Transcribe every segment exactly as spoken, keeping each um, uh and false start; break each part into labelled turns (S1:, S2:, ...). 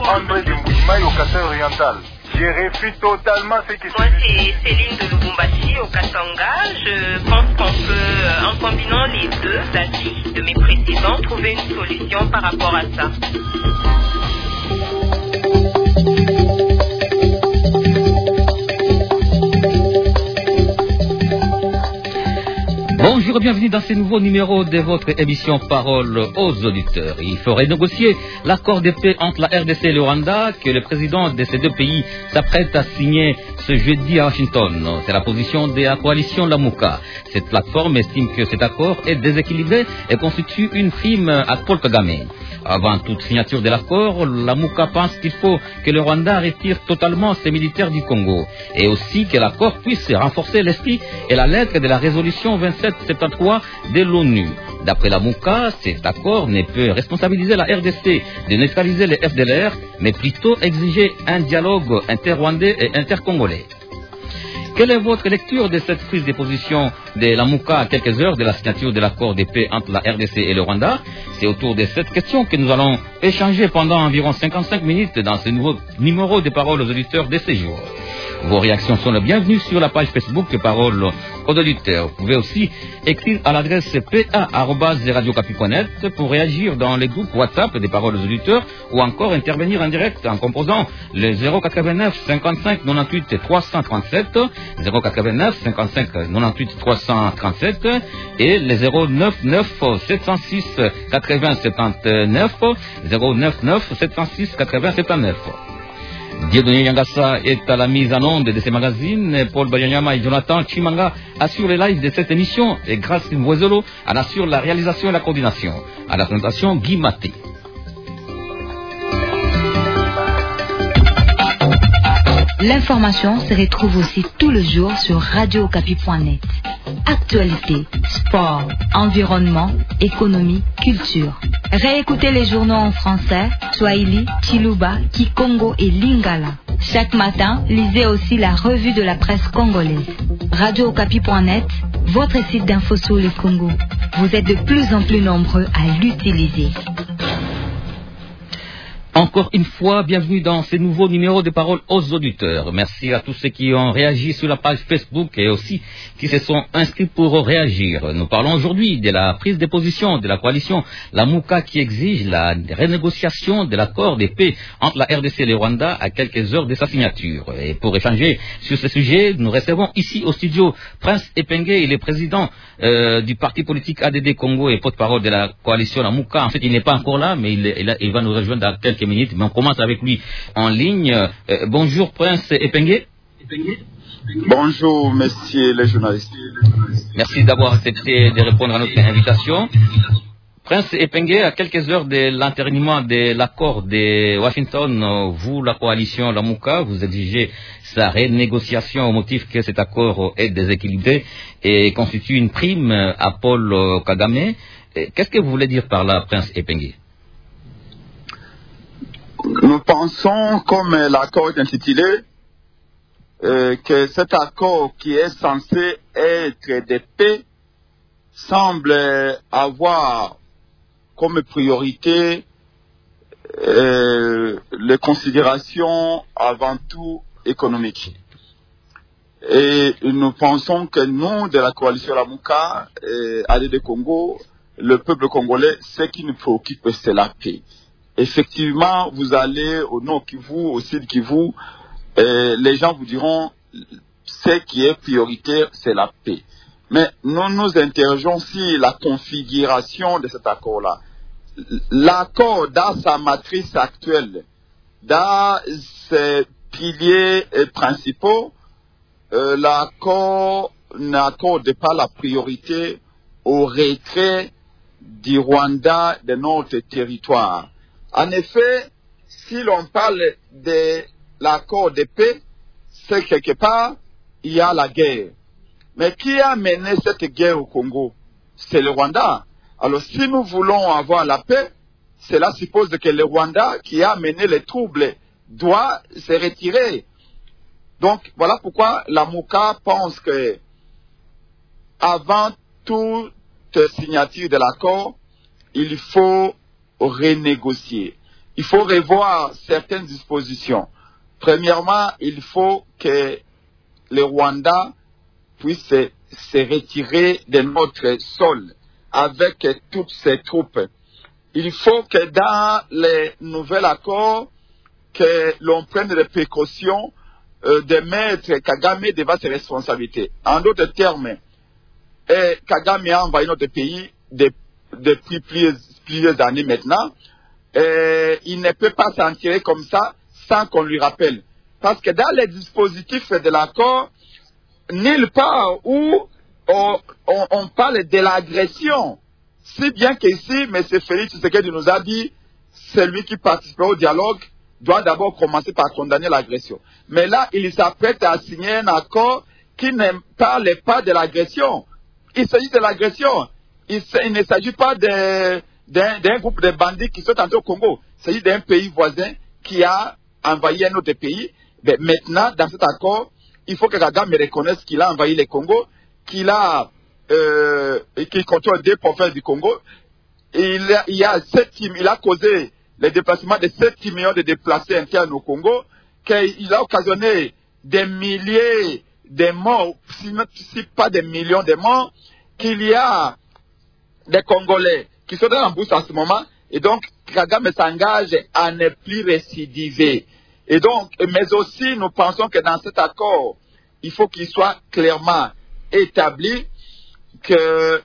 S1: André de Mouimaï au Kassai oriental. J'ai réfute totalement ce qui se dit.
S2: Moi, c'est Céline de Lubumbashi au Katanga. Je pense qu'on peut, en combinant les deux avis de mes précédents, trouver une solution par rapport à ça.
S3: Bonjour et bienvenue dans ce nouveau numéro de votre émission Parole aux auditeurs. Il faudrait négocier l'accord de paix entre la R D C et le Rwanda que le président de ces deux pays s'apprête à signer ce jeudi à Washington. C'est la position de la coalition Lamuka. Cette plateforme estime que cet accord est déséquilibré et constitue une prime à Paul Kagame. Avant toute signature de l'accord, Lamuka pense qu'il faut que le Rwanda retire totalement ses militaires du Congo et aussi que l'accord puisse renforcer l'esprit et la lettre de la résolution vingt-sept soixante-treize de l'ONU. D'après Lamuka, cet accord ne peut responsabiliser la R D C de neutraliser les F D L R, mais plutôt exiger un dialogue inter-rwandais et inter-congolais. Quelle est votre lecture de cette prise de position de Lamuka à quelques heures de la signature de l'accord de paix entre la R D C et le Rwanda? C'est autour de cette question que nous allons échanger pendant environ cinquante-cinq minutes dans ce nouveau numéro de Paroles aux auditeurs de ce jour. Vos réactions sont les bienvenues sur la page Facebook Paroles aux auditeurs. Vous pouvez aussi écrire à l'adresse p a arobase radio okapi point net pour réagir dans les groupes WhatsApp des Paroles aux auditeurs ou encore intervenir en direct en composant le zéro quatre-vingt-neuf cinquante-cinq quatre-vingt-huit trois cent trente-sept, zéro quatre-vingt-neuf cinquante-cinq quatre-vingt-huit trois cent trente-sept et le zéro neuf neuf sept cent six quatre-vingts soixante-neuf, zéro neuf neuf sept cent six quatre-vingts soixante-neuf. Dieudonné Yangassa est à la mise en onde de ces magazines. Paul Bayanyama et Jonathan Chimanga assurent les lives de cette émission et grâce à Mouezolo, en assure la réalisation et la coordination. À la présentation, Guy Maté.
S4: L'information se retrouve aussi tout le jour sur radio okapi point net. Actualité, sport, environnement, économie, culture. Réécoutez les journaux en français, Swahili, Chiluba, Kikongo et Lingala. Chaque matin, lisez aussi la revue de la presse congolaise. radio okapi point net, votre site d'info sur le Congo. Vous êtes de plus en plus nombreux à l'utiliser.
S3: Encore une fois, bienvenue dans ce nouveau numéro de Paroles aux auditeurs. Merci à tous ceux qui ont réagi sur la page Facebook et aussi qui se sont inscrits pour réagir. Nous parlons aujourd'hui de la prise de position de la coalition Lamuka qui exige la renégociation de l'accord de paix entre la R D C et le Rwanda à quelques heures de sa signature. Et pour échanger sur ce sujet, nous recevons ici au studio Prince Epenge, il est président euh, du parti politique A D D Congo et porte-parole de la coalition Lamuka. En fait, il n'est pas encore là, mais il, il, il va nous rejoindre dans quelques minutes, mais on commence avec lui en ligne. Euh, bonjour Prince Epenge.
S5: Bonjour messieurs les journalistes.
S3: Merci d'avoir accepté de répondre à notre invitation. Prince Epenge, à quelques heures de l'entérinement de l'accord de Washington, vous, la coalition Lamuka, vous exigez sa renégociation au motif que cet accord est déséquilibré et constitue une prime à Paul Kagame. Qu'est-ce que vous voulez dire par là, Prince Epenge?
S5: Nous pensons, comme l'accord est intitulé, euh, que cet accord qui est censé être de paix semble avoir comme priorité euh, les considérations avant tout économiques. Et nous pensons que nous, de la coalition Lamuka, euh, A D D Congo, le peuple congolais, ce qui nous préoccupe, c'est la paix. Effectivement, vous allez au Nord Kivu, au Sud Kivu, et les gens vous diront ce qui est prioritaire, c'est la paix. Mais nous nous interrogeons sur la configuration de cet accord-là. L'accord, dans sa matrice actuelle, dans ses piliers principaux, euh, l'accord n'accorde pas la priorité au retrait du Rwanda de notre territoire. En effet, si l'on parle de l'accord de paix, c'est quelque part, il y a la guerre. Mais qui a mené cette guerre au Congo? C'est le Rwanda. Alors si nous voulons avoir la paix, cela suppose que le Rwanda, qui a mené les troubles, doit se retirer. Donc voilà pourquoi la Lamuka pense que avant toute signature de l'accord, il faut renégocier. il faut revoir certaines dispositions. Premièrement, il faut que le Rwanda puisse se, se retirer de notre sol avec toutes ses troupes. Il faut que dans les nouveaux accords, que l'on prenne des précautions euh, de mettre Kagame devant ses responsabilités. En d'autres termes, et Kagame a envahi notre pays de, depuis plusieurs, plusieurs années maintenant. Et il ne peut pas s'en tirer comme ça sans qu'on lui rappelle. Parce que dans les dispositifs de l'accord, nulle part où on, on, on parle de l'agression. Si bien qu'ici, M. Félix Tshisekedi nous a dit, celui qui participe au dialogue doit d'abord commencer par condamner l'agression. Mais là, il s'apprête à signer un accord qui ne parle pas de l'agression. Il s'agit de l'agression. Il, il ne s'agit pas d'un groupe de bandits qui sont entrés au Congo. Il s'agit d'un pays voisin qui a envahi un autre pays. Mais maintenant, dans cet accord, il faut que Kagame reconnaisse qu'il a envahi le Congo, qu'il a, euh, qu'il contrôle deux provinces du Congo. Et il, a, il, a sept, il a causé le déplacement de sept millions de déplacés internes au Congo, qu'il a occasionné des milliers de morts, si pas des millions de morts, qu'il y a des Congolais qui sont dans la bourse en ce moment, et donc Kagame s'engage à ne plus récidiver. Et donc, mais aussi, nous pensons que dans cet accord, il faut qu'il soit clairement établi que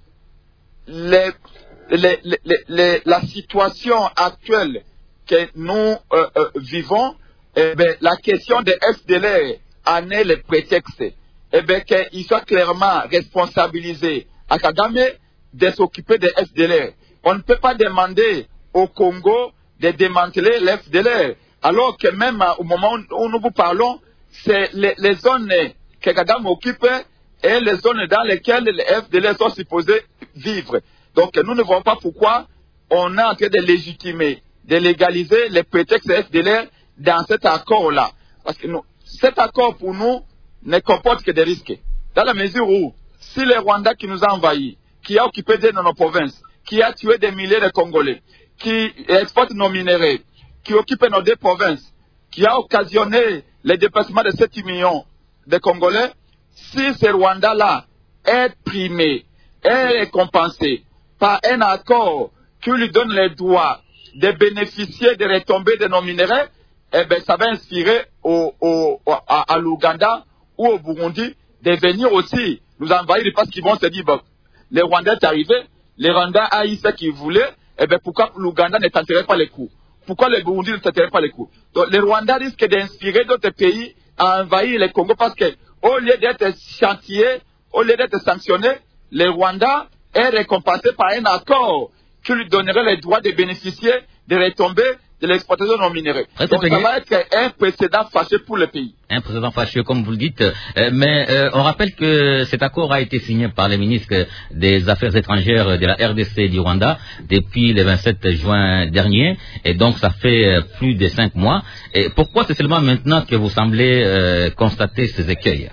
S5: les, les, les, les, la situation actuelle que nous euh, euh, vivons, eh bien, la question des F D L R en est le prétexte. Eh bien, qu'il soit clairement responsabilisé à Kagame de s'occuper des F D L R. On ne peut pas demander au Congo de démanteler les F D L R. Alors que même au moment où nous vous parlons, c'est les, les zones que Kagame occupe et les zones dans lesquelles les F D L R sont supposés vivre. Donc nous ne voyons pas pourquoi on est en train de légitimer, de légaliser les prétextes F D L R dans cet accord-là. Parce que nous, cet accord pour nous ne comporte que des risques. Dans la mesure où, si le Rwanda qui nous a envahis, qui a occupé de nos provinces, qui a tué des milliers de Congolais, qui exporte nos minéraux, qui occupe nos deux provinces, qui a occasionné le déplacement de sept millions de Congolais, si ce Rwanda-là est primé, est récompensé par un accord qui lui donne le droit de bénéficier des retombées de nos minéraux, eh bien, ça va inspirer au, au, à, à l'Ouganda ou au Burundi de venir aussi nous envahir parce qu'ils vont se dire, bon, le Rwanda est arrivé, le Rwanda a eu ce qu'il voulait, eh bien, pourquoi l'Ouganda ne tenterait pas les coups? Pourquoi le Burundi ne tenterait pas les coups? Donc, le Rwanda risque d'inspirer d'autres pays à envahir le Congo parce que, au lieu d'être chantier, au lieu d'être sanctionné, le Rwanda est récompensé par un accord qui lui donnerait le droit de bénéficier des retombées de l'exploitation non minéraux. Donc ça va être un précédent fâcheux pour le pays.
S3: Un précédent fâcheux, comme vous le dites. Euh, mais euh, on rappelle que cet accord a été signé par les ministres des Affaires étrangères de la R D C et du Rwanda depuis le vingt-sept juin dernier. Et donc ça fait euh, plus de cinq mois. Et pourquoi c'est seulement maintenant que vous semblez euh, constater ces écueils?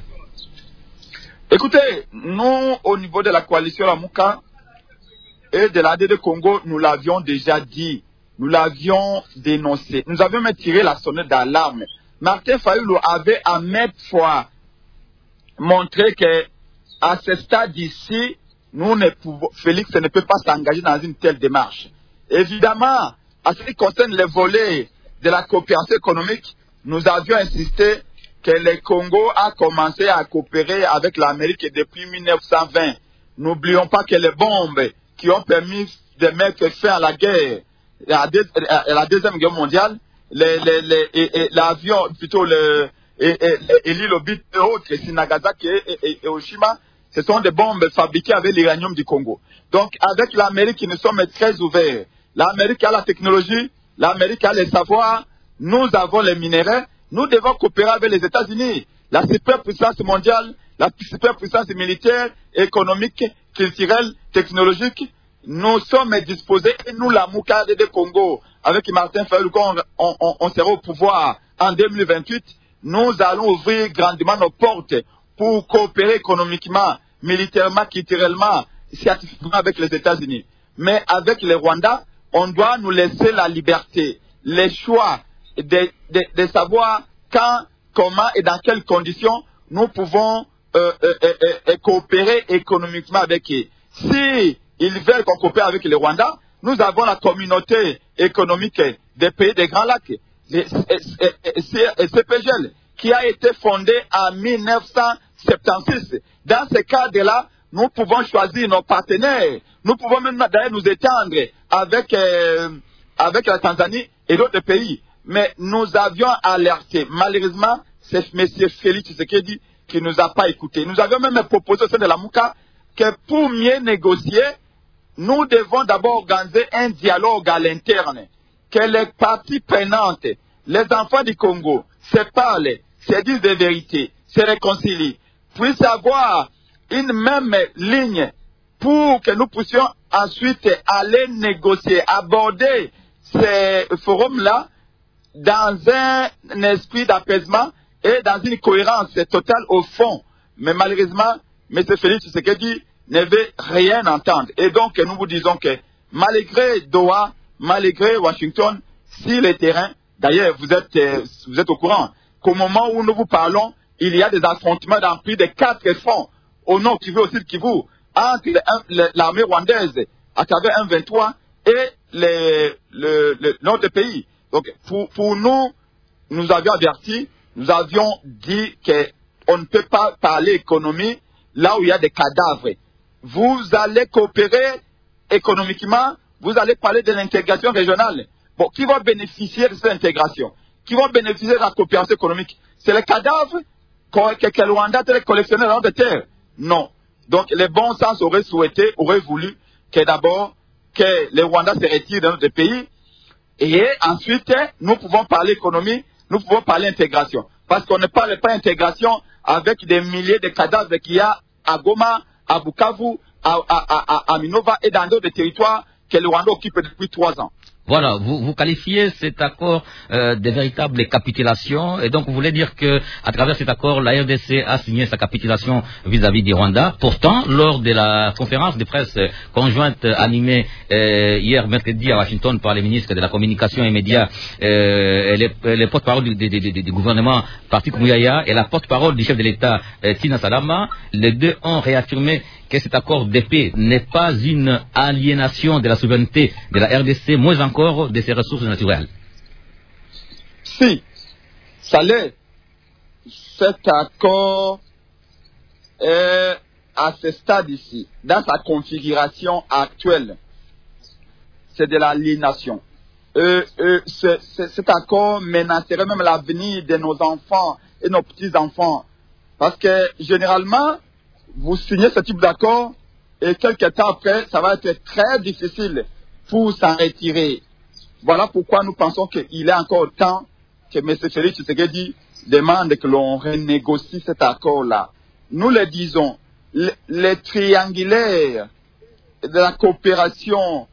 S5: Écoutez, nous, au niveau de la coalition Lamuka et de l'A D D Congo, nous l'avions déjà dit. Nous l'avions dénoncé. Nous avions même tiré la sonnette d'alarme. Martin Fayulu avait à maintes fois montré que, à ce stade ici, nous ne pouvons, Félix ne peut pas s'engager dans une telle démarche. Évidemment, à ce qui concerne les volets de la coopération économique, nous avions insisté que le Congo a commencé à coopérer avec l'Amérique depuis mille neuf cent vingt. N'oublions pas que les bombes qui ont permis de mettre fin à la guerre, à la deuxième guerre mondiale, l'avion, plutôt le, et l'île Obit et autres, si Nagasaki et, et, et Hiroshima, ce sont des bombes fabriquées avec l'uranium du Congo. Donc, avec l'Amérique, nous sommes très ouverts. L'Amérique a la technologie, l'Amérique a les savoirs, nous avons les minéraux, nous devons coopérer avec les États-Unis, la superpuissance mondiale, la superpuissance militaire, économique, culturelle, technologique. Nous sommes disposés, et nous, la Mouka de Congo, avec Martin Fayulu, on, on, on sera au pouvoir en deux mille vingt-huit, nous allons ouvrir grandement nos portes pour coopérer économiquement, militairement, culturellement, scientifiquement avec les États-Unis. Mais avec le Rwanda, on doit nous laisser la liberté les choix de, de, de savoir quand, comment et dans quelles conditions nous pouvons euh, euh, euh, euh, coopérer économiquement avec eux. Si ils veulent qu'on coopère avec le Rwanda, nous avons la communauté économique des pays des Grands Lacs, le C P G L, qui a été fondée en mille neuf cent soixante-seize. Dans ce cadre-là, nous pouvons choisir nos partenaires. Nous pouvons même d'ailleurs nous étendre avec, euh, avec la Tanzanie et d'autres pays. Mais nous avions alerté. Malheureusement, c'est M. Félix Tshisekedi qui ne nous a pas écoutés. Nous avions même proposé au sein de la Mouka que pour mieux négocier, nous devons d'abord organiser un dialogue à l'interne. Que les parties prenantes, les enfants du Congo, se parlent, se disent des vérités, se réconcilient, puissent avoir une même ligne pour que nous puissions ensuite aller négocier, aborder ces forums-là dans un esprit d'apaisement et dans une cohérence totale au fond. Mais malheureusement, M. Félix Tshisekedi ne veut rien entendre. Et donc, nous vous disons que malgré Doha, malgré Washington, si le terrain, d'ailleurs, vous êtes, vous êtes au courant qu'au moment où nous vous parlons, il y a des affrontements dans plus de quatre fronts au nord Kivu, au sud Kivu, entre l'armée rwandaise à travers un vingt-trois et les, le, le, notre pays. Donc, pour, pour nous, nous avions averti, nous avions dit qu'on ne peut pas parler économie là où il y a des cadavres. Vous allez coopérer économiquement, vous allez parler de l'intégration régionale. Bon, qui va bénéficier de cette intégration? Qui va bénéficier de la coopération économique? C'est les cadavres que, que le Rwanda a collectionnés dans notre terre? Non. Donc, le bon sens aurait souhaité, aurait voulu que d'abord, que le Rwanda se retire de notre pays. Et ensuite, nous pouvons parler économie, nous pouvons parler intégration. Parce qu'on ne parle pas intégration avec des milliers de cadavres qu'il y a à Goma, à Bukavu, à, à, à, à Minova et dans d'autres territoires que le Rwanda occupe depuis trois ans.
S3: Voilà, vous, vous qualifiez cet accord euh, de véritable capitulation, et donc vous voulez dire que à travers cet accord, la R D C a signé sa capitulation vis-à-vis du Rwanda. Pourtant, lors de la conférence de presse conjointe animée euh, hier mercredi à Washington par les ministres de la Communication et Médias, euh, et les, les porte-parole du, du, du, du gouvernement Patrick Muyaya et la porte-parole du chef de l'État euh, Tina Salama, les deux ont réaffirmé que cet accord de paix n'est pas une aliénation de la souveraineté de la R D C, moins encore de ses ressources naturelles.
S5: Si, ça l'est. Cet accord est à ce stade ici, dans sa configuration actuelle, c'est de l'aliénation. Euh, euh, ce, ce, cet accord menacerait même l'avenir de nos enfants et nos petits-enfants. Parce que généralement, vous signez ce type d'accord et quelques temps après, ça va être très difficile pour s'en retirer. Voilà pourquoi nous pensons qu'il est encore temps que M. Félix Tshisekedi demande que l'on renégocie cet accord-là. Nous le disons, le, le triangulaire de la coopération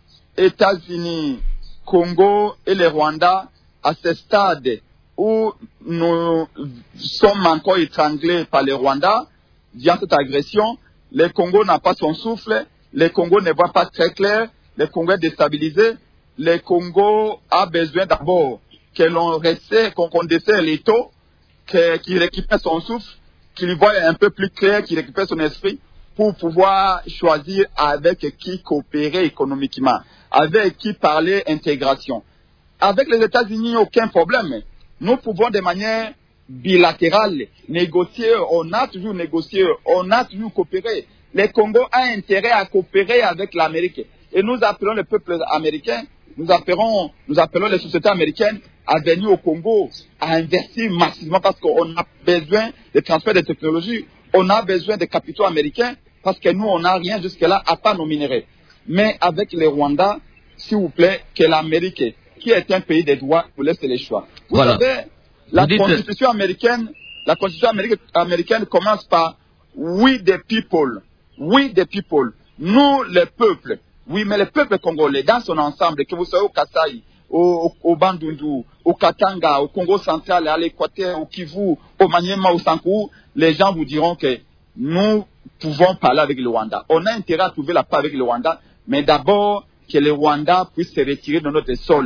S5: États-Unis, Congo et le Rwanda, à ce stade où nous sommes encore étranglés par le Rwanda, via cette agression, le Congo n'a pas son souffle, le Congo ne voit pas très clair, le Congo est déstabilisé, le Congo a besoin d'abord que l'on resserre, qu'on qu desserre les taux, qu'il récupère son souffle, qu'il voit un peu plus clair, qu'il récupère son esprit pour pouvoir choisir avec qui coopérer économiquement, avec qui parler intégration. Avec les États-Unis, aucun problème. Nous pouvons de manière bilatérale négocier, on a toujours négocié, on a toujours coopéré. Le Congo a intérêt à coopérer avec l'Amérique. Et nous appelons le peuple américain, nous appelons, nous appelons les sociétés américaines à venir au Congo, à investir massivement parce qu'on a besoin de transfert de technologies, on a besoin de capitaux américains parce que nous, on n'a rien jusque-là à part nos minéraux. Mais avec le Rwanda, s'il vous plaît, que l'Amérique, qui est un pays des droits, vous laisse les choix. Vous
S3: voilà.
S5: savez, la
S3: Vous
S5: constitution américaine, la constitution américaine, américaine commence par we the people, we the people, nous le peuple. Oui, mais le peuple congolais dans son ensemble, que vous soyez au Kasaï, au, au, au Bandundu, au Katanga, au Congo central, à l'Équateur, au Kivu, au Maniema, au Sankou, les gens vous diront que nous pouvons parler avec le Rwanda. On a intérêt à trouver la paix avec le Rwanda, mais d'abord que le Rwanda puisse se retirer de notre sol,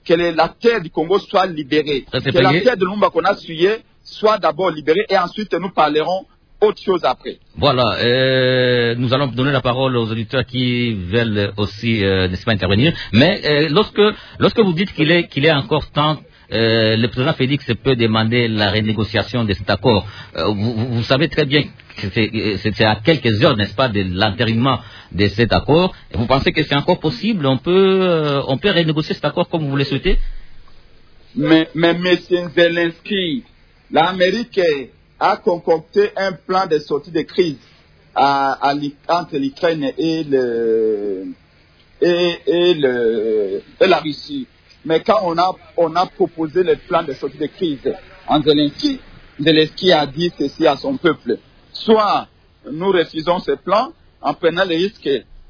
S5: que les, la terre du Congo soit libérée, que payé. La terre de Lumumba qu'on a suyée soit d'abord libérée et ensuite nous parlerons autre chose après.
S3: Voilà, euh, nous allons donner la parole aux auditeurs qui veulent aussi, euh, n'est-ce pas, intervenir. Mais euh, lorsque lorsque vous dites qu'il est qu'il est encore temps, euh, le président Félix peut demander la renégociation de cet accord. Euh, vous, vous savez très bien que c'est, c'est à quelques heures, n'est-ce pas, de l'entérinement de cet accord. Vous pensez que c'est encore possible? On peut euh, on peut renégocier cet accord comme vous le souhaitez?
S5: Mais mais monsieur Zelensky, l'Amérique a concocté un plan de sortie de crise à, à, entre l'Ukraine et, le, et, et, le, et la Russie. Mais quand on a, on a proposé le plan de sortie de crise en Zelensky, Zelensky a dit ceci à son peuple. Soit nous refusons ce plan en prenant le risque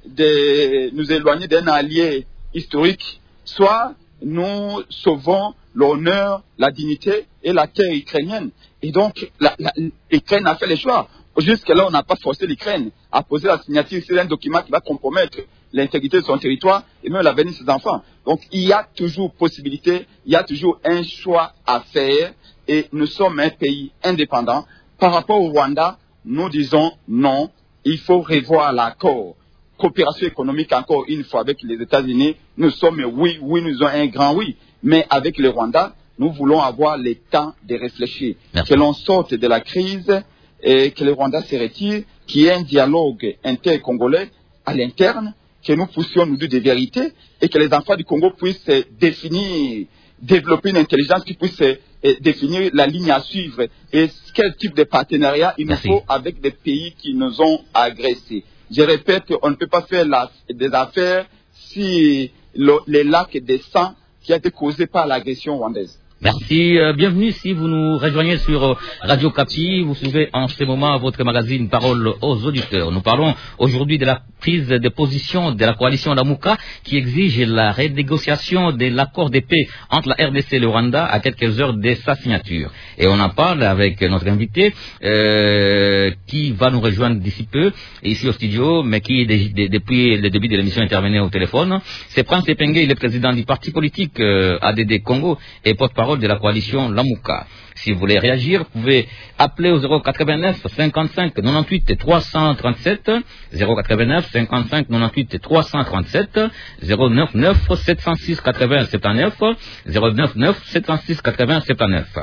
S5: de nous éloigner d'un allié historique, soit nous sauvons l'honneur, la dignité et la terre ukrainienne. Et donc, la, la, l'Ukraine a fait le choix. Jusque-là, on n'a pas forcé l'Ukraine à poser la signature sur un document qui va compromettre l'intégrité de son territoire et même l'avenir de ses enfants. Donc, il y a toujours possibilité, il y a toujours un choix à faire et nous sommes un pays indépendant. Par rapport au Rwanda, nous disons non, il faut revoir l'accord. Coopération économique, encore une fois, avec les États-Unis, nous sommes oui, oui, nous avons un grand oui. Mais avec le Rwanda, nous voulons avoir le temps de réfléchir. Merci. Que l'on sorte de la crise et que le Rwanda se retire, qu'il y ait un dialogue inter-congolais à l'interne, que nous puissions nous dire des vérités et que les enfants du Congo puissent définir, développer une intelligence qui puisse définir la ligne à suivre et quel type de partenariat il nous Merci. faut avec des pays qui nous ont agressés. Je répète, on ne peut pas faire la, des affaires si le, les lacs de sang qui a été causé par l'agression rwandaise.
S3: Merci, euh, bienvenue si vous nous rejoignez sur euh, Radio Kapi. Vous suivez en ce moment votre magazine Parole aux auditeurs. Nous parlons aujourd'hui de la prise de position de la coalition Lamuka qui exige la renégociation de l'accord de paix entre la R D C et le Rwanda à quelques heures de sa signature. Et on en parle avec notre invité euh, qui va nous rejoindre d'ici peu, ici au studio, mais qui de, de, depuis le début de l'émission intervenait au téléphone. C'est Prince Epenge, il est président du parti politique euh, A D D Congo et porte-parole de la coalition Lamuka. Si vous voulez réagir, vous pouvez appeler au zéro quatre-vingt-neuf cinquante-cinq quatre-vingt-huit trois cent trente-sept, zéro quatre-vingt-neuf cinquante-cinq quatre-vingt-huit trois cent trente-sept, zéro neuf neuf sept cent six quatre-vingts soixante-neuf, zéro neuf neuf sept cent six quatre-vingts soixante-neuf.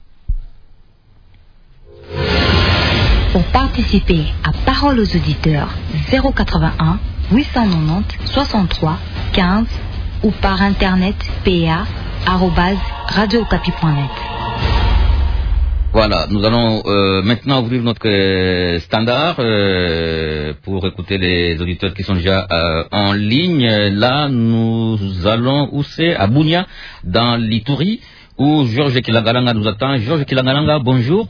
S4: Pour participer à Parole aux auditeurs, zéro quatre-vingt-un huit cent quatre-vingt-dix soixante-trois quinze ou par internet p a arobase radio okapi point net.
S3: Voilà, nous allons euh, maintenant ouvrir notre euh, standard euh, pour écouter les auditeurs qui sont déjà euh, en ligne. Là, nous allons où c'est à Bunia, dans l'Ituri, où Georges Kilangalanga nous attend. Georges Kilangalanga, bonjour.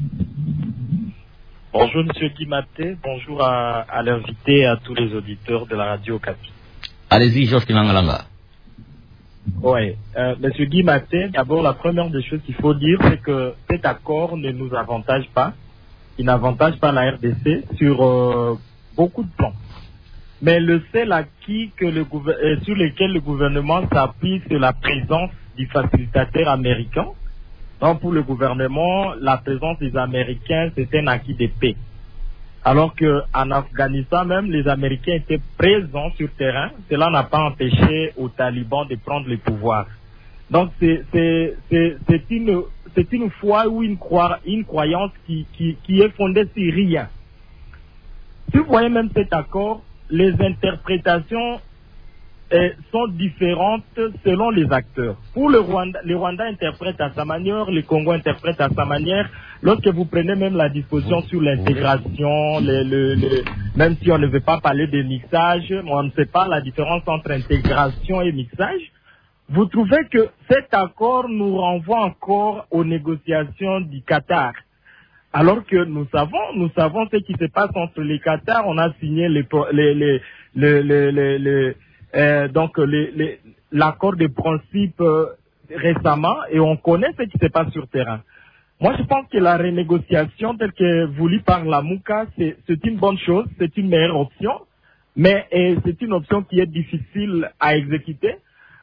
S6: Bonjour Monsieur Guimaté, bonjour à, à l'invité et à tous les auditeurs de la radio Okapi.
S3: Allez-y, Georges Kilangalanga.
S6: Oui, euh, Monsieur Guimaté, d'abord la première des choses qu'il faut dire, c'est que cet accord ne nous avantage pas. Il n'avantage pas la R D C sur euh, beaucoup de plans. Mais le seul acquis que le gouver- euh, sur lequel le gouvernement s'appuie, c'est la présence du facilitateur américain. Donc pour le gouvernement, la présence des Américains, c'est un acquis de paix. Alors qu'en Afghanistan même, les Américains étaient présents sur terrain. Cela n'a pas empêché aux talibans de prendre le pouvoir. Donc c'est, c'est, c'est, c'est, une, c'est une foi ou une, croix, une croyance qui, qui, qui est fondée sur rien. Si vous voyez même cet accord, les interprétations eh, sont différentes selon les acteurs. Pour le Rwanda, le Rwanda interprète à sa manière, le Congo interprète à sa manière. Lorsque vous prenez même la disposition sur l'intégration, le, le, le, même si on ne veut pas parler de mixage, on ne sait pas la différence entre intégration et mixage, vous trouvez que cet accord nous renvoie encore aux négociations du Qatar. Alors que nous savons, nous savons ce qui se passe entre les Qatar, on a signé les, les, les, les, les, les, les euh, donc les, les, l'accord de principe euh, récemment et on connaît ce qui se passe sur terrain. Moi, je pense que la renégociation telle que voulue par la Lamuka, c'est, c'est une bonne chose, c'est une meilleure option, mais et c'est une option qui est difficile à exécuter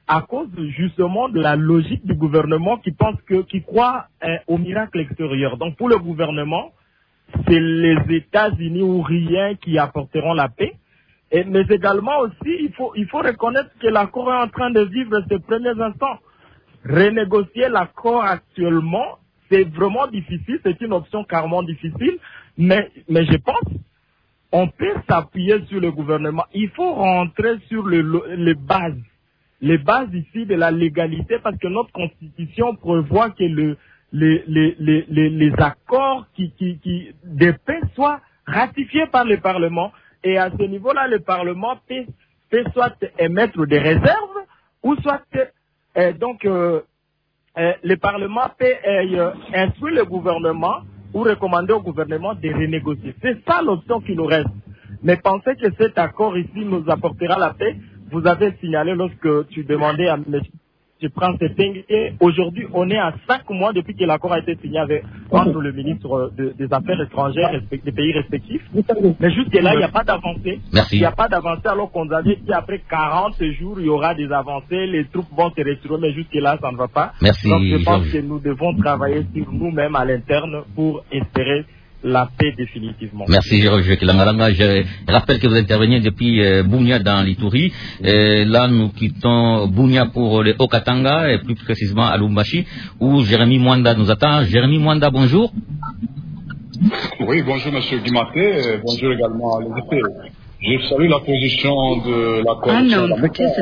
S6: à cause justement de la logique du gouvernement qui pense que, qui croit euh, au miracle extérieur. Donc pour le gouvernement, c'est les États-Unis ou rien qui apporteront la paix. Et, mais également aussi, il faut, il faut reconnaître que l'accord est en train de vivre ses premiers instants. Renégocier l'accord actuellement, c'est vraiment difficile, c'est une option carrément difficile, mais, mais je pense on peut s'appuyer sur le gouvernement. Il faut rentrer sur le, les bases. Les bases ici de la légalité, parce que notre constitution prévoit que le, les, les, les, les, les accords qui, qui, qui, de paix soient ratifiés par le Parlement. Et à ce niveau-là, le Parlement peut, peut soit émettre des réserves, ou soit, euh, donc, euh, euh, le Parlement peut euh, instruire le gouvernement ou recommander au gouvernement de renégocier. C'est ça l'option qui nous reste. Mais pensez que cet accord ici nous apportera la paix. Vous avez signalé lorsque tu demandais à M. Prince Teng, et aujourd'hui on est à cinq mois depuis que l'accord a été signé avec, entre le ministre de, des Affaires étrangères des pays respectifs. Mais jusque-là, il n'y a pas d'avancée. Il n'y a pas d'avancée alors qu'on avait dit après quarante jours, il y aura des avancées, les troupes vont se retirer, mais jusque-là, ça ne va pas.
S3: Merci,
S6: Donc je pense
S3: Georges.
S6: que nous devons travailler sur nous-mêmes à l'interne pour espérer la paix définitivement.
S3: Merci Georges Kilangalanga. Je rappelle que vous intervenez depuis euh, Bunia dans l'Ituri. Euh, là, nous quittons Bunia pour le Haut-Katanga et plus précisément à Lubumbashi où Jérémy Mwanda nous attend. Jérémy Mwanda, bonjour.
S7: Oui, bonjour Monsieur Guimaté, bonjour également à l'édité. Je salue la position de la coalition de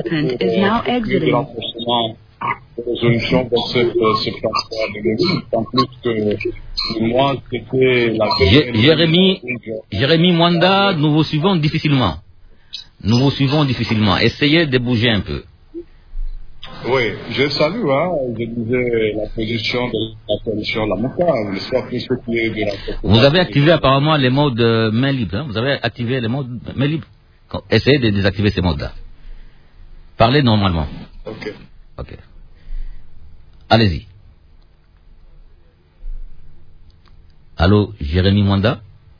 S7: renforcement de résolution de cette septembre deux mille, en plus que moi c'était la
S3: Jérémy, Jérémy Mwanda, nous vous suivons difficilement. Nous vous suivons difficilement. Essayez de bouger un peu.
S7: Oui, je salue, hein, je disais la position de la coalition Lamuka, l'histoire tout ce qui est de la...
S3: Vous avez activé apparemment les modes euh, main libre, hein? Vous avez activé les modes main libre. Essayez de désactiver ces modes-là. Parlez normalement.
S7: Ok.
S3: Ok. Allez-y. Allô, Jérémy Mwanda?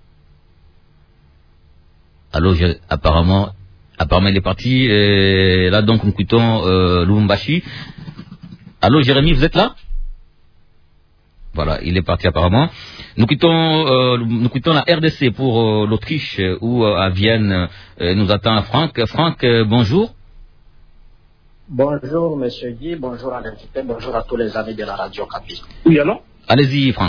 S3: Allô, je... apparemment... Apparemment, il est parti. Et là, donc, nous quittons euh, Lubumbashi. Allô, Jérémy, vous êtes là? Voilà, il est parti apparemment. Nous quittons, euh, nous quittons la R D C pour euh, l'Autriche, où euh, à Vienne euh, nous attend Franck. Franck, euh, bonjour.
S8: Bonjour, Monsieur Guy. Bonjour à l'invité. Bonjour à tous les amis de la radio Capi.
S6: Oui, allô?
S3: Allez-y, Franck.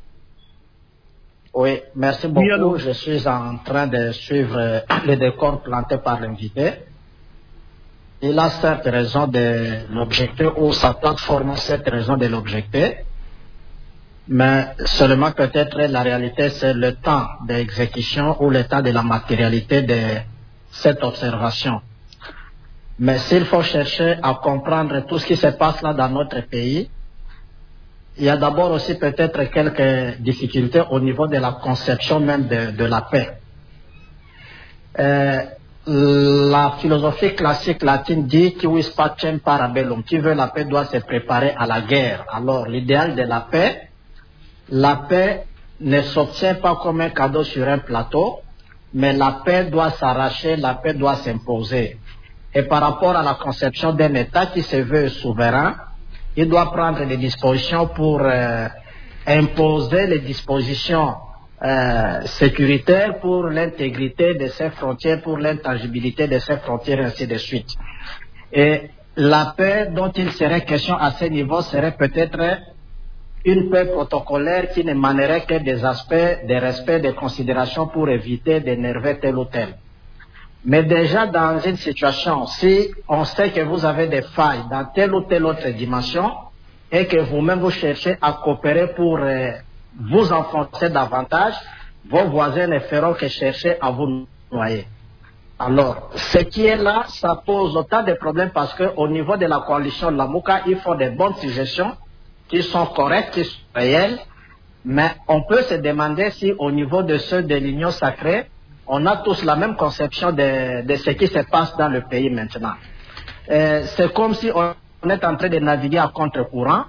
S8: Oui, merci beaucoup. Oui, je suis en train de suivre le décor planté par l'invité. Il a certes raison de l'objecter, ou sa plateforme a certes raison de l'objecter, mais seulement peut-être la réalité, c'est le temps d'exécution ou le temps de la matérialité de cette observation. Mais s'il faut chercher à comprendre tout ce qui se passe là dans notre pays, il y a d'abord aussi peut-être quelques difficultés au niveau de la conception même de, de la paix. Euh, la philosophie classique latine dit qui vis pacem para bellum, qui veut la paix doit se préparer à la guerre. Alors l'idéal de la paix, la paix ne s'obtient pas comme un cadeau sur un plateau, mais la paix doit s'arracher, la paix doit s'imposer. Et par rapport à la conception d'un État qui se veut souverain, il doit prendre des dispositions pour euh, imposer les dispositions euh, sécuritaires pour l'intégrité de ses frontières, pour l'intangibilité de ses frontières, ainsi de suite. Et la paix dont il serait question à ce niveau serait peut-être une paix protocolaire qui ne manerait que des aspects de respect, de considération pour éviter d'énerver tel ou tel. Mais déjà dans une situation, si on sait que vous avez des failles dans telle ou telle autre dimension et que vous-même vous cherchez à coopérer pour euh, vous enfoncer davantage, vos voisins ne feront que chercher à vous noyer. Alors, ce qui est là, ça pose autant de problèmes parce qu'au niveau de la coalition Lamuka, il faut des bonnes suggestions qui sont correctes, qui sont réelles, mais on peut se demander si au niveau de ceux de l'Union sacrée, on a tous la même conception de, de ce qui se passe dans le pays maintenant. Euh, c'est comme si on est en train de naviguer à contre-courant.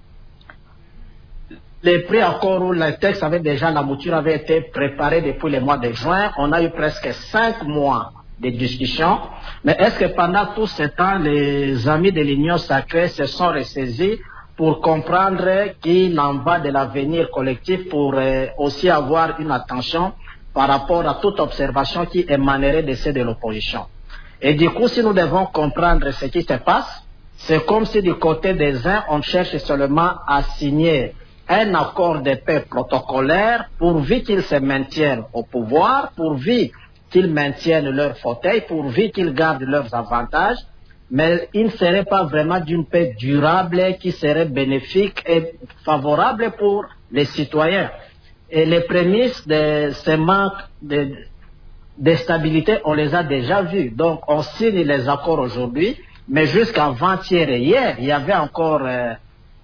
S8: Les préaccords où le texte avait déjà, la mouture avait été préparée depuis le mois de juin. On a eu presque cinq mois des discussions. Mais est-ce que pendant tout ce temps, les amis de l'Union sacrée se sont ressaisis pour comprendre qu'il en va de l'avenir collectif, pour euh, aussi avoir une attention par rapport à toute observation qui émanerait de ceux de l'opposition. Et du coup, si nous devons comprendre ce qui se passe, c'est comme si du côté des uns, on cherche seulement à signer un accord de paix protocolaire pourvu qu'ils se maintiennent au pouvoir, pourvu qu'ils maintiennent leur fauteuil, pourvu qu'ils gardent leurs avantages, mais il ne serait pas vraiment d'une paix durable qui serait bénéfique et favorable pour les citoyens. Et les prémices de ce manque de, de stabilité, on les a déjà vues. Donc on signe les accords aujourd'hui, mais jusqu'avant-hier et hier, il y avait encore euh,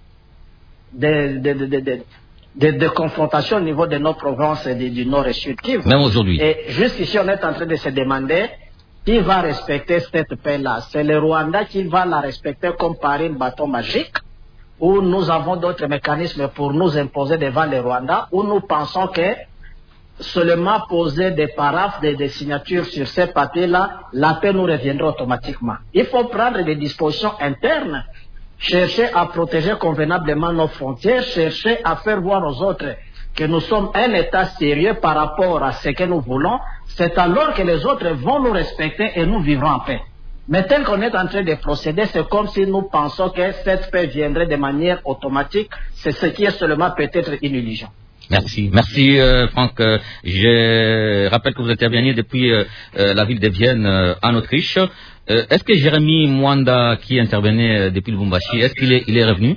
S8: des, des, des, des, des, des, des confrontations au niveau de nos provinces du, du Nord et Sud Kivu.
S3: Même aujourd'hui.
S8: Et jusqu'ici, on est en train de se demander qui va respecter cette paix-là. C'est le Rwanda qui va la respecter comme par un bâton magique, ou nous avons d'autres mécanismes pour nous imposer devant le Rwanda, où nous pensons que seulement poser des paraphes, des, des signatures sur ces papiers-là, la paix nous reviendra automatiquement. Il faut prendre des dispositions internes, chercher à protéger convenablement nos frontières, chercher à faire voir aux autres que nous sommes un État sérieux par rapport à ce que nous voulons. C'est alors que les autres vont nous respecter et nous vivrons en paix. Mais tel qu'on est en train de procéder, c'est comme si nous pensons que cette paix viendrait de manière automatique. C'est ce qui est seulement peut-être une illusion.
S3: Merci. Merci euh, Franck. Euh, je rappelle que vous interveniez depuis euh, euh, la ville de Vienne euh, en Autriche. Euh, est-ce que Jérémy Mwanda, qui intervenait euh, depuis le Lubumbashi, est-ce qu'il est, il est revenu?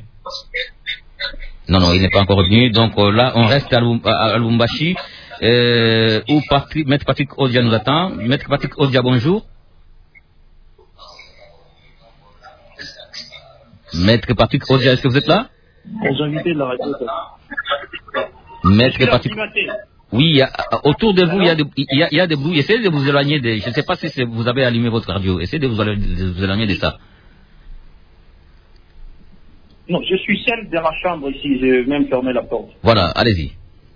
S3: Non, non, il n'est pas encore revenu. Donc euh, là, on reste à, à, à Lubumbashi, euh, où Patrick, Maître Patrick Odia nous attend. Maître Patrick Odia, bonjour. Maître Patrick Odia, est-ce que vous êtes là?
S9: Les invités de la radio.
S3: Maître Patrick. Oui, il y a, autour de vous, il y a, de, il, y a, il y a des bruits. Essayez de vous éloigner de... Je ne sais pas si vous avez allumé votre radio. Essayez de vous, de vous éloigner de ça.
S9: Non, je suis seul dans la chambre ici. J'ai même fermé la porte.
S3: Voilà, allez-y.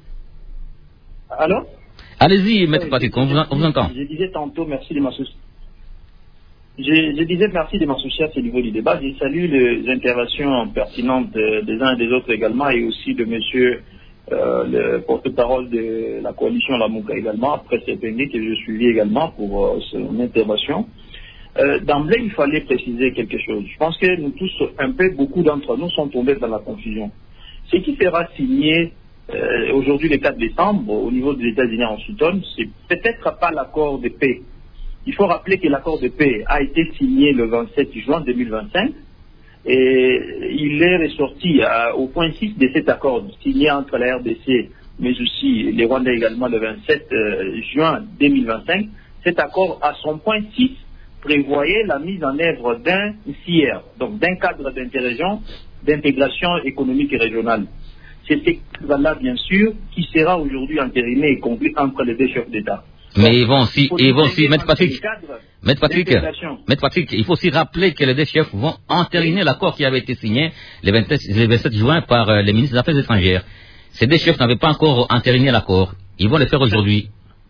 S9: Allô?
S3: Allez-y, Maître Patrick, on vous, on vous entend.
S9: Je disais tantôt merci de m'associer. Je, je disais merci de m'associer à ce niveau du débat. Je salue les interventions pertinentes des uns et des autres également, et aussi de monsieur euh, le porte-parole de la coalition Lamuka également, après cette année que je suivis également pour euh, son intervention. Euh, D'emblée, il fallait préciser quelque chose. Je pense que nous tous, un peu, beaucoup d'entre nous sont tombés dans la confusion. Ce qui sera signé euh, aujourd'hui le quatre décembre au niveau des États-Unis en Washington, c'est peut-être pas l'accord de paix. Il faut rappeler que l'accord de paix a été signé le vingt-sept juin deux mille vingt-cinq et il est ressorti à, au point six de cet accord signé entre la R D C mais aussi les Rwandais également le vingt-sept juin deux mille vingt-cinq. Cet accord à son point six prévoyait la mise en œuvre d'un C I R, donc d'un cadre d'interrégion, d'intégration économique et régionale. C'est ce cadre-là, bien sûr, qui sera aujourd'hui entériné et conclu entre les deux chefs d'État.
S3: Mais ils vont aussi, ils vont aussi, Maître Patrick, Maître Patrick, Maître Patrick, il faut aussi rappeler que les deux chefs vont entériner l'accord qui avait été signé le vingt-sept juin par les ministres des Affaires étrangères. Ces deux chefs n'avaient pas encore entériné l'accord. Ils vont le faire aujourd'hui.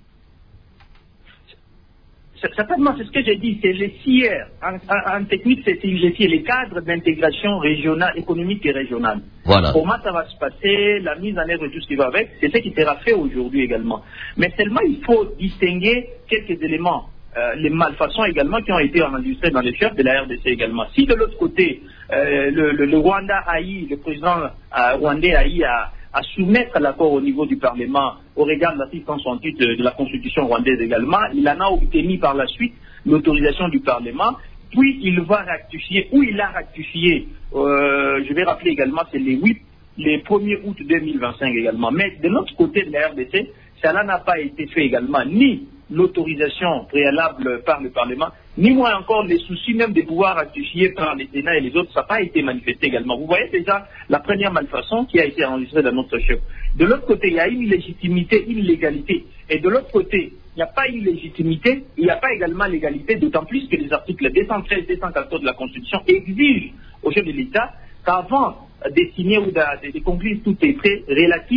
S9: Certainement, c'est ce que j'ai dit, c'est le C I R. En, en, en technique, c'est les cadres d'intégration régionale, économique et régionale.
S3: Voilà.
S9: Comment ça va se passer, la mise en œuvre de tout ce qui va avec, c'est ce qui sera fait aujourd'hui également. Mais seulement, il faut distinguer quelques éléments. Euh, les malfaçons également qui ont été enregistrés dans les chefs de la R D C également. Si de l'autre côté, euh, le, le, le Rwanda haï, le président euh, rwandais haï a à soumettre l'accord au niveau du Parlement au regard de l'article cent soixante-huit de la Constitution rwandaise également. Il en a obtenu par la suite l'autorisation du Parlement, puis il va rectifier, ou il a rectifié, euh, je vais rappeler également, c'est les huit, les premier août deux mille vingt-cinq également. Mais de l'autre côté de la R D C, cela n'a pas été fait également, ni l'autorisation préalable par le Parlement, ni moins encore les soucis même de pouvoir rectifier par les Sénats et les autres, ça n'a pas été manifesté également. Vous voyez déjà la première malfaçon qui a été enregistrée dans notre chef. De l'autre côté, il y a une illégitimité, une légalité. Et de l'autre côté, il n'y a pas une légitimité, il n'y a pas également l'égalité, d'autant plus que les articles deux cent treize et deux cent quatorze de la Constitution exigent au chef de l'État qu'avant de signer ou de, de, de conclure tout est prêt relatif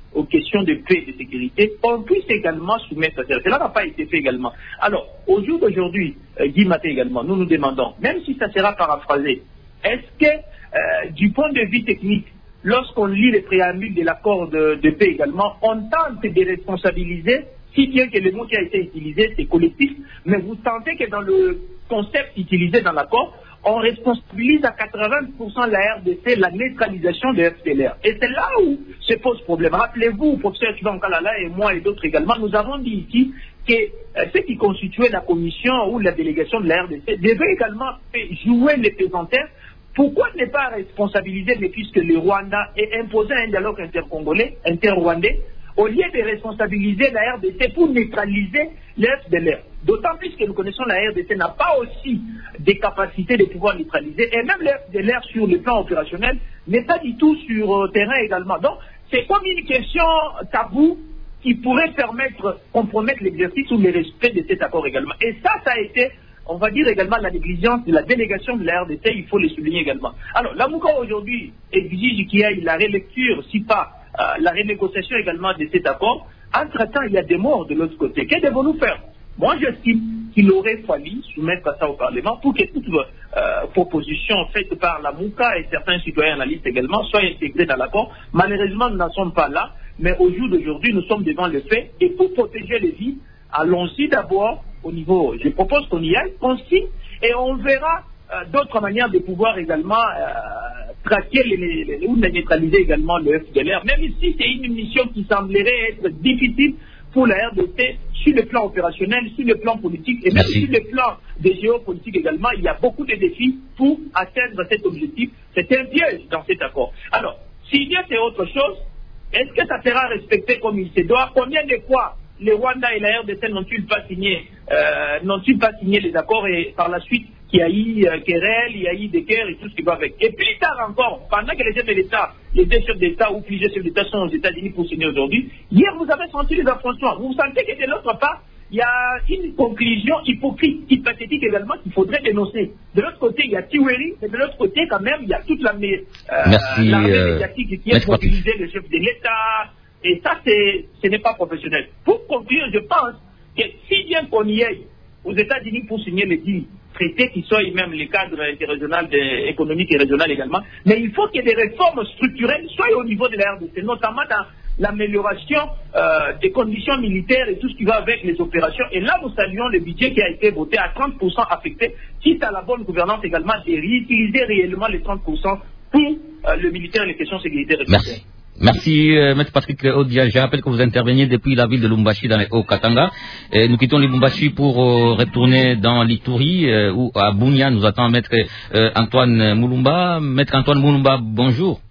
S9: aux questions de paix et de sécurité, on puisse également soumettre à cela. Cela n'a pas été fait également. Alors, au jour d'aujourd'hui, euh, Guy Maté également, nous nous demandons, même si ça sera paraphrasé, est-ce que, euh, du point de vue technique, lorsqu'on lit les préambules de l'accord de, de paix également, on tente de responsabiliser, si bien que le mot qui a été utilisé, c'est collectif, mais vous sentez que dans le concept utilisé dans l'accord, on responsabilise à quatre-vingts pour cent la R D C, la neutralisation de F D L R. Et c'est là où se pose problème. Rappelez-vous, professeur Kivan Kalala et moi et d'autres également, nous avons dit ici que euh, ceux qui constituaient la commission ou la délégation de la R D C devaient également jouer les pesanteurs. Pourquoi ne pas responsabiliser, mais puisque le Rwanda est imposé un dialogue intercongolais, inter-rwandais, au lieu de responsabiliser la R D C pour neutraliser le F D L R. D'autant plus que nous connaissons la R D C n'a pas aussi des capacités de pouvoir neutraliser, et même le F D L R sur le plan opérationnel n'est pas du tout sur euh, terrain également. Donc, c'est comme une question tabou qui pourrait permettre, compromettre l'exercice ou le respect de cet accord également. Et ça, ça a été, on va dire également, la négligence de la délégation de la R D C, il faut le souligner également. Alors, la Mouka aujourd'hui exige qu'il y ait la relecture, si pas euh, la renégociation également de cet accord. Entre-temps, il y a des morts de l'autre côté. Que devons-nous faire? Moi, j'estime qu'il aurait fallu soumettre ça au Parlement pour que toute euh, proposition faite par la Mouka et certains citoyens analystes également soit intégrée dans l'accord. Malheureusement, nous n'en sommes pas là, mais au jour d'aujourd'hui, nous sommes devant les faits. Et pour protéger les vies, allons-y d'abord au niveau, je propose qu'on y aille, qu'on signe, et on verra euh, d'autres manières de pouvoir également euh, traquer les, les, les, ou neutraliser également le F D L R. Même si c'est une mission qui semblerait être difficile pour la R D C, sur le plan opérationnel, sur le plan politique, et même
S3: Merci.
S9: sur le plan des géopolitiques également, il y a beaucoup de défis pour atteindre cet objectif. C'est un piège dans cet accord. Alors, s'il y a c'est autre chose, est-ce que ça sera respecté comme il se doit? Combien de fois les Rwanda et la R D C n'ont-ils pas signé, euh, n'ont-ils pas signé les accords, et par la suite, il y a eu euh, querelle, il y a eu des guerres et tout ce qui va avec. Et plus tard encore, pendant que les chefs de l'État, les deux chefs d'État ou plusieurs chefs d'État sont aux États-Unis pour signer aujourd'hui, hier vous avez senti les affrontements. Vous sentez que de l'autre part, il y a une conclusion hypocrite, hypothétique également qu'il faudrait dénoncer. De l'autre côté, il y a Tiweri, mais de l'autre côté, quand même, il y a toute l'armée euh,
S3: euh,
S9: médiatique qui est pour utiliser le chef de l'État. Et ça, c'est, ce n'est pas professionnel. Pour conclure, je pense que si bien qu'on y aille aux États-Unis pour signer les dix traités qui soient même les cadres interrégionaux, économiques et régionaux également, mais il faut qu'il y ait des réformes structurelles, soit au niveau de la R D C, notamment dans l'amélioration euh, des conditions militaires et tout ce qui va avec les opérations. Et là, nous saluons le budget qui a été voté à trente pour cent affecté, quitte à la bonne gouvernance également, de réutiliser réellement les trente pour cent pour euh, le militaire et les questions sécurité régionales.
S3: Merci. Merci, euh, Maître Patrick Odia. Je rappelle que vous interveniez depuis la ville de Lubumbashi dans les Hauts-Katanga. Et nous quittons Lubumbashi pour euh, retourner dans l'Ituri, euh, où à Bunia nous attend Maître euh, Antoine Moulumba. Maître Antoine Moulumba, bonjour.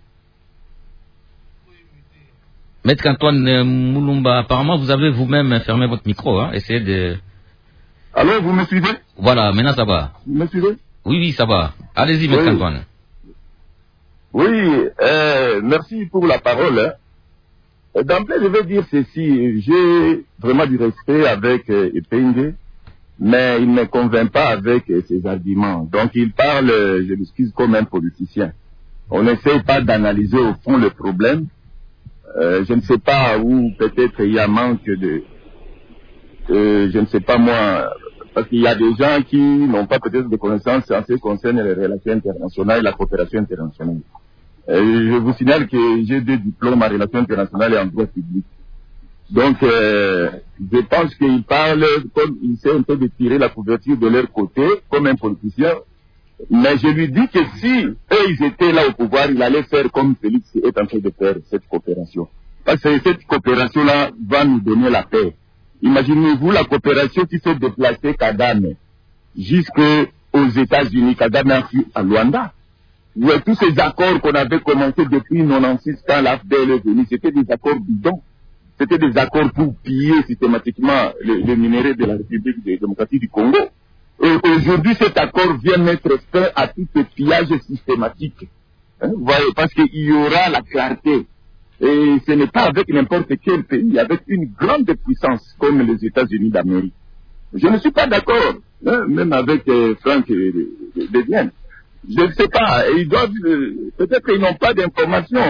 S3: Maître Antoine euh, Moulumba, apparemment vous avez vous-même fermé votre micro. Hein. Essayez de...
S5: Alors, vous me suivez?
S3: Voilà, maintenant ça va.
S5: Vous me suivez?
S3: Oui, oui, ça va. Allez-y, Maître
S5: Oui.
S3: Antoine.
S5: Oui, euh, merci pour la parole. Hein. D'emblée, je vais dire ceci. J'ai vraiment du respect avec euh, Epenge, mais il ne me convainc pas avec euh, ses arguments. Donc, il parle, euh, je m'excuse, comme un politicien. On n'essaie pas d'analyser au fond le problème. Euh, je ne sais pas où peut-être il y a manque de... Euh, je ne sais pas moi... Parce qu'il y a des gens qui n'ont pas peut-être de connaissances en ce qui concerne les relations internationales et la coopération internationale. Euh, je vous signale que j'ai deux diplômes en relations internationales et en droit public. Donc, euh, je pense qu'ils parlent comme ils essaient un peu de tirer la couverture de leur côté, comme un politicien. Mais je lui dis que si eux, ils étaient là au pouvoir, il allait faire comme Félix est en train de faire cette coopération. Parce que cette coopération-là va nous donner la paix. Imaginez-vous la coopération qui fait déplacer Kagame jusqu'aux États-Unis, Kagame à Luanda. Ouais, tous ces accords qu'on avait commencé depuis quatre-vingt-seize quand l'A F D L est venu, c'était des accords bidons. C'était des accords pour piller systématiquement le, le minerai de la République démocratique du Congo. Et aujourd'hui, cet accord vient mettre fin à tout ce pillage systématique. Hein, vous voyez, parce qu'il y aura la clarté. Et ce n'est pas avec n'importe quel pays, avec une grande puissance comme les États-Unis d'Amérique. Je ne suis pas d'accord, hein, même avec euh, Franck de, de, de Vienne. Je ne sais pas, ils doivent, euh, peut-être qu'ils n'ont pas d'informations.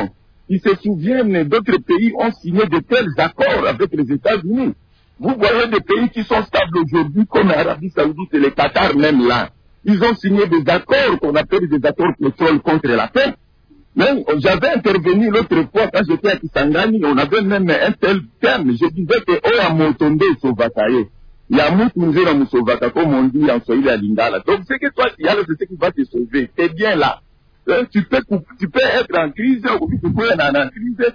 S10: ils se souviennent, d'autres pays ont signé de tels accords avec les États-Unis. Vous voyez des pays qui sont stables aujourd'hui, comme l'Arabie Saoudite et le Qatar même là. Ils ont signé des accords qu'on appelle des accords pétrole contre la paix. Mais j'avais intervenu l'autre fois quand j'étais à Kisangani, on avait même un tel terme. Je disais que Oya Motonde Sovataye. Il y a Moutounzera Mousovata, comme on dit en Swahili à Lingala. Donc c'est que toi, il y a le c'est qui va te sauver. T'es bien là. Tu peux, tu peux être en crise, ou tu peux être en crise,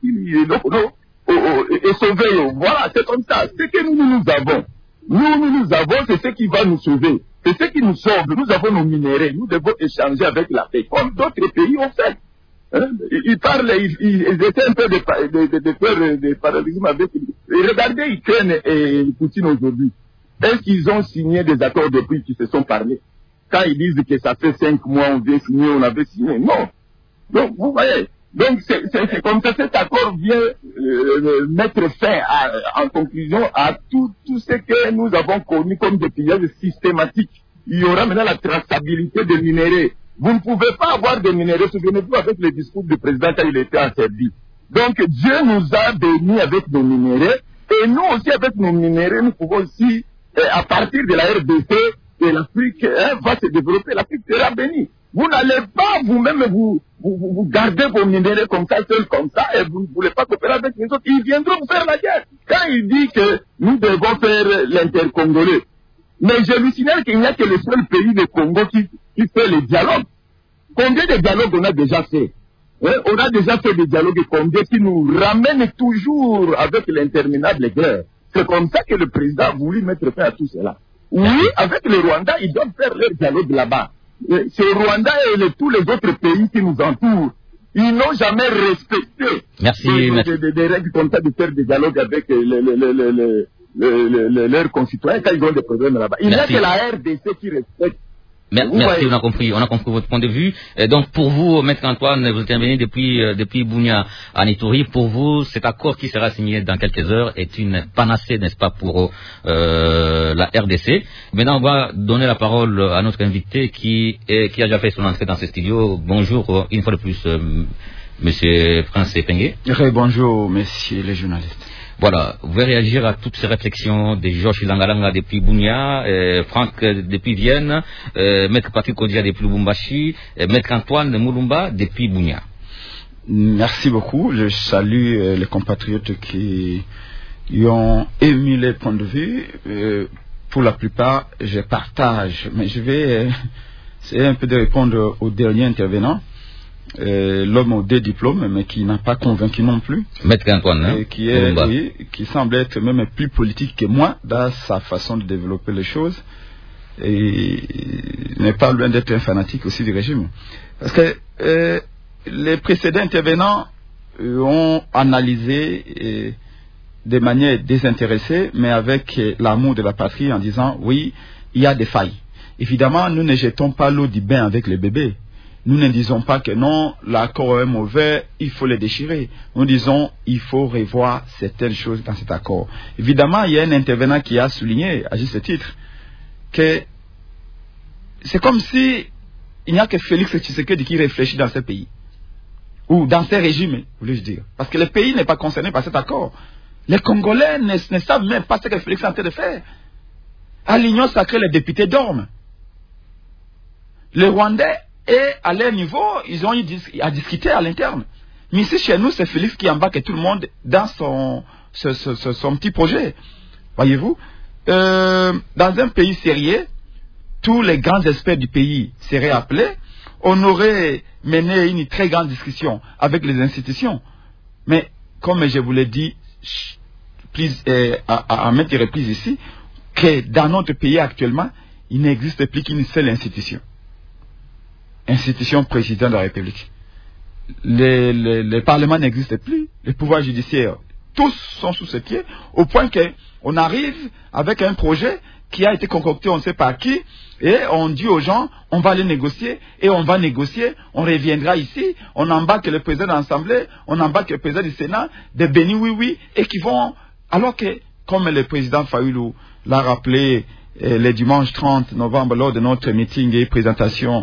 S10: et sauver. Voilà, c'est comme ça. Ce que nous, nous avons, nous, nous, nous avons, c'est ce qui va nous sauver. C'est ce qui nous sauve. Nous avons nos minéraux. Nous devons échanger avec la paix, comme d'autres pays ont fait. Hein? Ils parlent, ils, ils, ils étaient un peu de, de, de, de peur de parallélisme avec. Regardez Ukraine et Poutine aujourd'hui. Est-ce qu'ils ont signé des accords depuis qu'ils se sont parlé? Quand ils disent que ça fait cinq mois, on vient signer, on avait signé. Non. Donc, vous voyez. Donc, c'est comme ça, cet accord vient euh, mettre fin, à, en conclusion, à tout, tout ce que nous avons connu comme des pillages systématiques. Il y aura maintenant la traçabilité des minéraux. Vous ne pouvez pas avoir des minéraux, souvenez-vous avec le discours du président quand il était en Serbie. Donc, Dieu nous a bénis avec nos minéraux, et nous aussi avec nos minéraux, nous pouvons aussi, euh, à partir de la R D C, et l'Afrique hein, va se développer, l'Afrique sera bénie. Vous n'allez pas vous-même vous, vous, vous garder vos minéraux comme ça, seuls comme ça, et vous ne voulez pas coopérer avec les autres. Ils viendront vous faire la guerre. Quand il dit que nous devons faire l'intercongolais, mais je lui signale qu'il n'y a que le seul pays, le Congo, qui, qui fait les dialogues. Combien de dialogues on a déjà fait? Hein? On a déjà fait des dialogues, combien qui nous ramènent toujours avec l'interminable guerre. C'est comme ça que le président a voulu mettre fin à tout cela. Oui, avec le Rwanda, ils doivent faire leur dialogue là-bas. C'est le Rwanda et le, tous les autres pays qui nous entourent. Ils n'ont jamais respecté
S3: Merci,
S10: des,
S3: merci.
S10: des, des, des règles comme ça de faire des dialogues avec les, les, les, les, les, les, les, les, leurs concitoyens quand ils ont des problèmes là-bas. Il n'y a que la R D C qui respecte.
S3: Merci, merci, on a compris, on a compris votre point de vue. Et donc pour vous, Maître Antoine, vous intervenez depuis euh, depuis Bunia à Ituri. Pour vous, cet accord qui sera signé dans quelques heures est une panacée, n'est-ce pas, pour euh, la R D C. Maintenant, on va donner la parole à notre invité qui est, qui a déjà fait son entrée dans ce studio. Bonjour, une fois de plus, euh, Monsieur Prince Epengue.
S11: Bonjour, messieurs les journalistes.
S3: Voilà, vous pouvez réagir à toutes ces réflexions de Georges Langalanga depuis Bunia, euh, Franck depuis Vienne, euh, Maître Patrick Kodia depuis Lubumbashi, euh, Maître Antoine Moulumba depuis Bunia.
S11: Merci beaucoup. Je salue euh, les compatriotes qui y ont émis les points de vue. Euh, pour la plupart, je partage, mais je vais euh, essayer un peu de répondre au dernier intervenant. Euh, l'homme aux deux diplômes, mais qui n'a pas convaincu non plus.
S3: Maître Antoine, hein,
S11: euh, qui est, oui, qui semble être même plus politique que moi dans sa façon de développer les choses, et il n'est pas loin d'être un fanatique aussi du régime. Parce que euh, les précédents intervenants euh, ont analysé euh, de manière désintéressée, mais avec euh, l'amour de la patrie, en disant oui, il y a des failles. Évidemment, nous ne jetons pas l'eau du bain avec le bébé. Nous ne disons pas que non, l'accord est mauvais, il faut le déchirer. Nous disons il faut revoir certaines choses dans cet accord. Évidemment, il y a un intervenant qui a souligné, à juste titre, que c'est comme si il n'y a que Félix Tshisekedi qui réfléchit dans ce pays. Ou dans ce régime, voulais-je dire. Parce que le pays n'est pas concerné par cet accord. Les Congolais ne, ne savent même pas ce que Félix est en train de faire. À l'Union sacrée, les députés dorment. Les Rwandais, et à leur niveau, ils ont eu à discuter à l'interne. Mais ici, chez nous, c'est Félix qui embarque tout le monde dans son, ce, ce, ce, son petit projet. Voyez-vous, euh, dans un pays sérieux, tous les grands experts du pays seraient appelés. On aurait mené une très grande discussion avec les institutions. Mais, comme je vous l'ai dit plus, euh, à, à maintes reprises ici, que dans notre pays actuellement, il n'existe plus qu'une seule institution. Institution président de la République. Les, les, les parlements n'existent plus, les pouvoirs judiciaires, tous sont sous ses pieds, au point qu'on arrive avec un projet qui a été concocté on ne sait pas qui, et on dit aux gens, on va aller négocier, et on va négocier, on reviendra ici, on embarque le président de l'Assemblée, on embarque le président du Sénat, des bénis oui oui, et qui vont, alors que, comme le président Fayoulou l'a rappelé, eh, le dimanche trente novembre, lors de notre meeting et présentation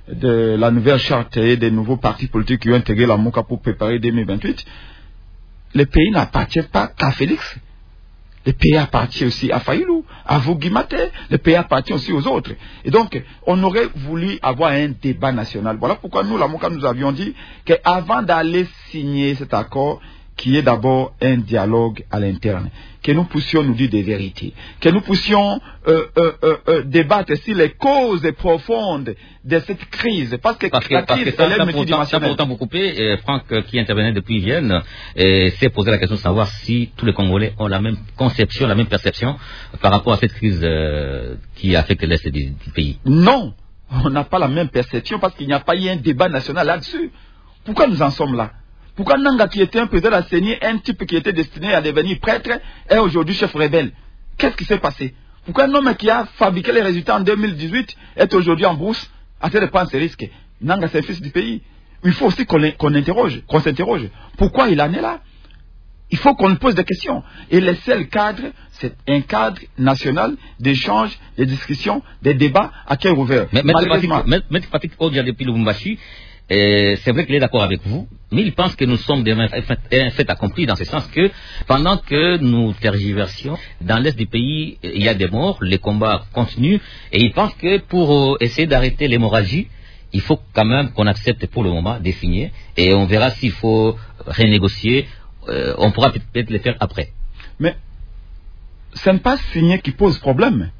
S11: de la nouvelle charte et des nouveaux partis politiques qui ont intégré la MOCA pour préparer deux mille vingt-huit, le pays n'appartient pas qu'à Félix. Le pays appartient aussi à Faïlou, à vous Guimaté, le pays appartient aussi aux autres. Et donc, on aurait voulu avoir un débat national. Voilà pourquoi nous, la MOCA, nous avions dit qu'avant d'aller signer cet accord, qu'il y ait d'abord un dialogue à l'interne, que nous puissions nous dire des vérités, que nous puissions euh, euh, euh, euh, débattre sur les causes profondes de cette crise. Parce que,
S3: parce que
S11: la
S3: parce
S11: crise,
S3: que ça,
S11: elle est
S3: ça, pourtant, ça,
S11: multidimensionnelle.
S3: pourtant vous coupez, euh, Franck, euh, qui intervenait depuis Vienne, euh, s'est posé la question de savoir si tous les Congolais ont la même conception, la même perception par rapport à cette crise euh, qui affecte l'Est du, du pays.
S11: Non, on n'a pas la même perception parce qu'il n'y a pas eu un débat national là-dessus. Pourquoi nous en sommes là? Pourquoi Nanga, qui était un président de la C E N I, un type qui était destiné à devenir prêtre, est aujourd'hui chef rebelle? Qu'est-ce qui s'est passé? Pourquoi un homme qui a fabriqué les résultats en deux mille dix-huit est aujourd'hui en bourse en train de prendre ses risques? Nanga, c'est le fils du pays. Il faut aussi qu'on qu'on interroge, qu'on s'interroge. Pourquoi il en est là? Il faut qu'on lui pose des questions. Et le seul cadre, c'est un cadre national d'échange, de discussion, de débats à cœur ouvert.
S3: Mais Maître Patrick Odia depuis Lubumbashi, Euh, c'est vrai qu'il est d'accord avec vous, mais il pense que nous sommes des un fait accompli dans ce sens que pendant que nous tergiversions, dans l'est du pays, il y a des morts, les combats continuent, et il pense que pour euh, essayer d'arrêter l'hémorragie, il faut quand même qu'on accepte pour le moment de signer, et on verra s'il faut renégocier, euh, on pourra peut-être le faire après.
S11: Mais ce n'est pas signer qui pose problème.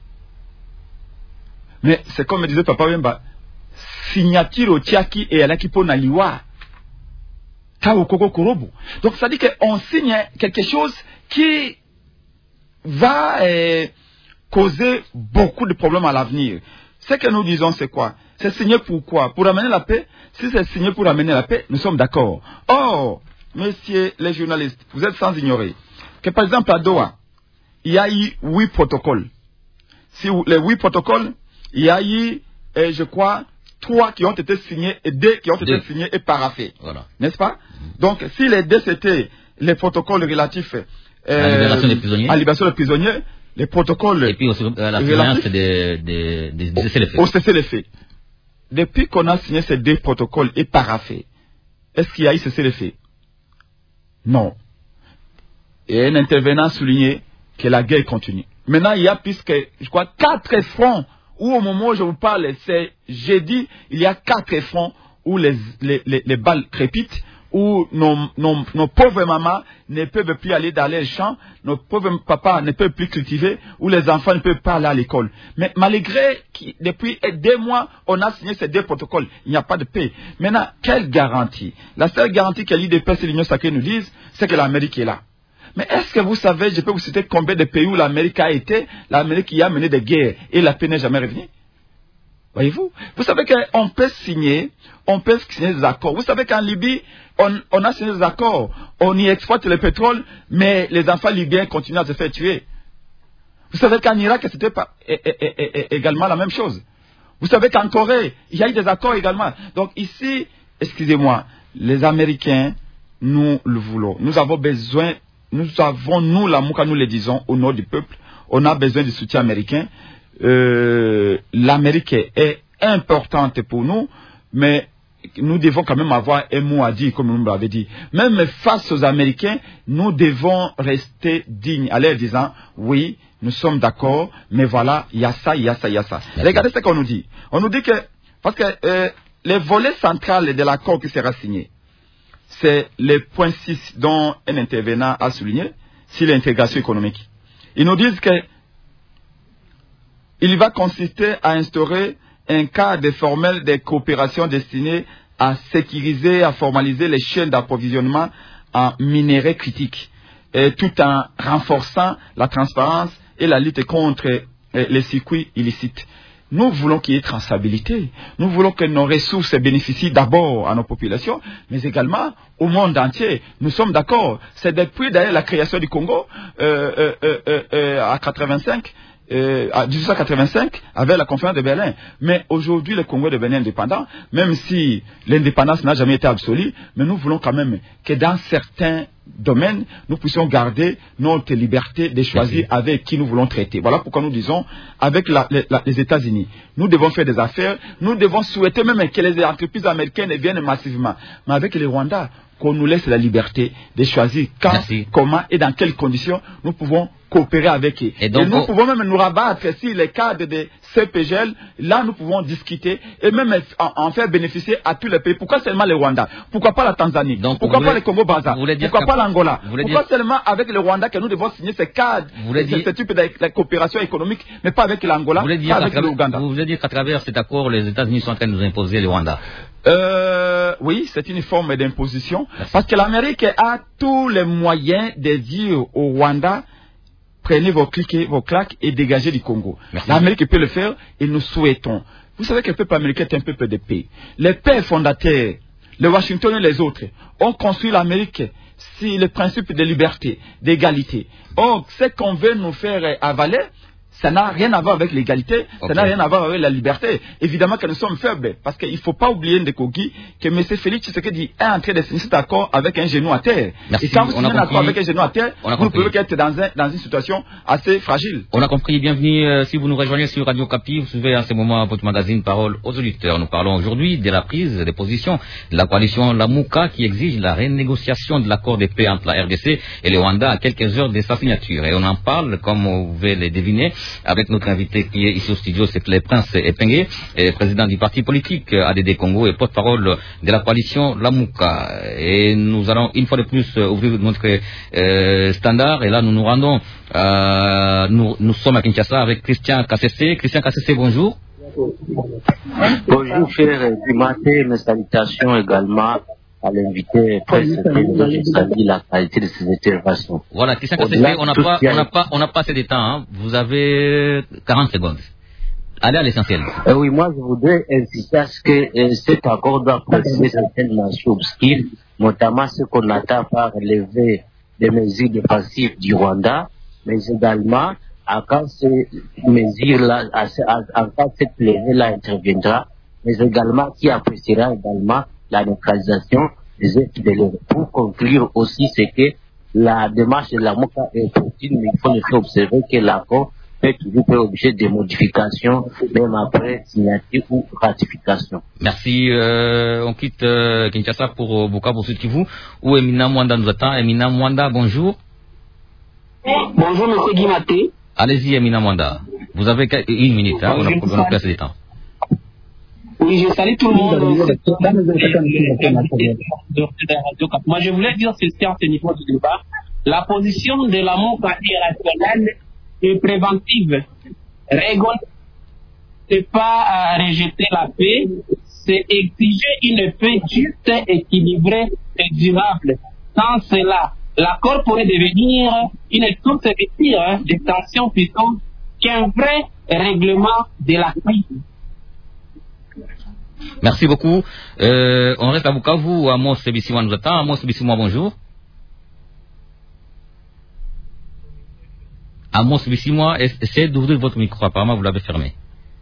S11: Mais c'est comme me disait Papa Wemba, signature au Tiaki et à l'Akipo Naliwa. Donc ça dit qu'on signe quelque chose qui va euh, causer beaucoup de problèmes à l'avenir. Ce que nous disons, c'est quoi? C'est signer pour quoi? Pour amener la paix? Si c'est signer pour amener la paix, nous sommes d'accord. Or, messieurs les journalistes, vous êtes sans ignorer que par exemple à Doha, il y a eu huit protocoles. Si les huit protocoles, il y a eu, euh, je crois, trois qui ont été signés et deux qui ont deux. été signés et paraphés. Voilà. N'est-ce pas? Mmh. Donc, si les deux c'était les protocoles relatifs euh,
S3: à la libération des prisonniers,
S11: à libération des prisonniers, les protocoles.
S3: Et puis aussi à la finance des de, de, de cessez-le-feu.
S11: Au cessez-le-feu. Depuis qu'on a signé ces deux protocoles et paraphés, est-ce qu'il y a eu cessez-le-feu? Non. Et un intervenant a souligné que la guerre continue. Maintenant, il y a plus que, je crois, quatre fronts où au moment où je vous parle, c'est jeudi, il y a quatre fronts où les, les, les, les balles crépitent, où nos, nos, nos pauvres mamans ne peuvent plus aller dans les champs, nos pauvres papas ne peuvent plus cultiver, où les enfants ne peuvent pas aller à l'école. Mais malgré que depuis deux mois, on a signé ces deux protocoles, il n'y a pas de paix. Maintenant, quelle garantie? La seule garantie que l'I D P S et l'Union sacrée nous disent, c'est que l'Amérique est là. Mais est-ce que vous savez, je peux vous citer combien de pays où l'Amérique a été, l'Amérique qui a mené des guerres et la paix n'est jamais revenue? Voyez-vous? Vous savez qu'on peut signer, on peut signer des accords. Vous savez qu'en Libye, on, on a signé des accords. On y exploite le pétrole, mais les enfants libyens continuent à se faire tuer. Vous savez qu'en Irak, c'était pas, et, et, et, et, également la même chose. Vous savez qu'en Corée, il y a eu des accords également. Donc ici, excusez-moi, les Américains, nous le voulons. Nous avons besoin. Nous avons, nous, la Mouka, nous le disons, au nom du peuple, on a besoin du soutien américain. Euh, L'Amérique est importante pour nous, mais nous devons quand même avoir un mot à dire, comme nous l'avez dit. Même face aux Américains, nous devons rester dignes, en leur disant, oui, nous sommes d'accord, mais voilà, il y a ça, il y a ça, il y a ça. Regardez ce qu'on nous dit. On nous dit que, parce que euh, le volet central de l'accord qui sera signé, c'est le point six dont un intervenant a souligné, c'est l'intégration économique. Ils nous disent que il va consister à instaurer un cadre formel de coopération destiné à sécuriser, à formaliser les chaînes d'approvisionnement en minerais critiques, et tout en renforçant la transparence et la lutte contre les circuits illicites. Nous voulons qu'il y ait traçabilité. Nous voulons que nos ressources bénéficient d'abord à nos populations, mais également au monde entier. Nous sommes d'accord. C'est depuis d'ailleurs la création du Congo, euh, euh, euh, euh, à quatre-vingt-cinq, euh, en dix-huit cent quatre-vingt-cinq avec la conférence de Berlin. Mais aujourd'hui, le Congo est devenu indépendant, même si l'indépendance n'a jamais été absolue, mais nous voulons quand même que dans certains domaines, nous puissions garder notre liberté de choisir Merci. avec qui nous voulons traiter. Voilà pourquoi nous disons, avec la, la, les États-Unis, nous devons faire des affaires, nous devons souhaiter même que les entreprises américaines viennent massivement. Mais avec les Rwandais, qu'on nous laisse la liberté de choisir quand, Merci. comment et dans quelles conditions nous pouvons coopérer avec eux. Et, donc, et nous oh... pouvons même nous rabattre si les cadres de C P G L, là nous pouvons discuter et même en, en faire bénéficier à tous les pays. Pourquoi seulement le Rwanda? Pourquoi pas la Tanzanie? Donc, Pourquoi voulez, pas le Congo-Brazzaville? Pourquoi pas l'Angola? Pourquoi dire... seulement avec le Rwanda que nous devons signer ces cadres, dire... ce type de coopération économique, mais pas avec l'Angola, pas avec l'Ouganda?
S3: Vous voulez dire qu'à travers cet accord, les États-Unis sont en train de nous imposer le Rwanda?
S11: Euh, oui, c'est une forme d'imposition. Parce que l'Amérique a tous les moyens de dire au Rwanda, prenez vos clics, vos claques et dégagez du Congo. L'Amérique peut le faire et nous souhaitons. Vous savez que le peuple américain est un peuple de paix. Les pères fondateurs, les Washington et les autres, ont construit l'Amérique sur le principe de liberté, d'égalité. Or, ce qu'on veut nous faire avaler, ça n'a rien à voir avec l'égalité, okay. ça n'a rien à voir avec la liberté. Évidemment que nous sommes faibles, parce qu'il ne faut pas oublier Ndekogi que M. Félix Tshisekedi est en train de signer cet accord avec un genou à terre.
S3: Merci.
S11: Et quand vous signez un accord avec un genou à terre, vous pouvez être dans, un, dans une situation assez fragile.
S3: On a compris. Bienvenue. Euh, si vous nous rejoignez sur Radio Capi, vous suivez en ce moment votre magazine Parole aux auditeurs. Nous parlons aujourd'hui de la prise de position de la coalition Lamuka qui exige la renégociation de l'accord de paix entre la R D C et le Rwanda à quelques heures de sa signature. Et on en parle, comme vous pouvez le deviner, avec notre invité qui est ici au studio, c'est le Prince Epengue, président du parti politique A D D Congo et porte-parole de la coalition Lamuka. Et nous allons une fois de plus ouvrir notre euh, standard. Et là, nous nous rendons, euh, nous, nous sommes à Kinshasa avec Christian Kassessé. Christian Kassessé, bonjour.
S12: Bonjour, cher Guimaté, mes salutations également à l'invité Prince Epengue. Je salue la qualité de ses interventions.
S3: Voilà, Christian Kassessé, on n'a pas, on n'a pas, on n'a pas assez de temps, hein. Vous avez quarante secondes. Allez à l'essentiel.
S12: Euh, oui, moi je voudrais insister à ce que euh, cet accord doit préciser certaines mentions obscures, notamment ce qu'on attend par lever des mesures défensives du Rwanda, mais également à quand ces mesures-là, à, à, à quand cette levée-là interviendra, mais également qui appréciera également la neutralisation des F D L R. Pour conclure aussi, c'est que la démarche de la Lamuka est opportune, mais il faut nous faire observer que l'accord fait toujours faire objet de modifications, même après signature ou ratification.
S3: Merci. Euh, on quitte euh, Kinshasa pour euh, Bukavu, Sud Kivu, où Emina Mwanda nous attend. Emina Mwanda, bonjour.
S13: Bonjour, monsieur Guimaté.
S3: Allez-y, Emina Mwanda. Vous avez une minute, hein, on a on a assez de temps.
S13: Oui, je salue tout le monde. Moi, je voulais dire ceci en ce niveau du débat. La position de l'amour irrationnel et préventive. Régler, c'est pas euh, rejeter la paix, c'est exiger une paix juste, équilibrée et durable. Sans cela, l'accord pourrait devenir une source de tir, de tensions plutôt qu'un vrai règlement de la crise.
S3: Merci beaucoup. Euh, on reste à Bukavu. Amos Bissimwa nous attend. Amos Bissimwa, bonjour. Amos Bissimwa, essayez d'ouvrir votre micro. Apparemment, vous l'avez fermé.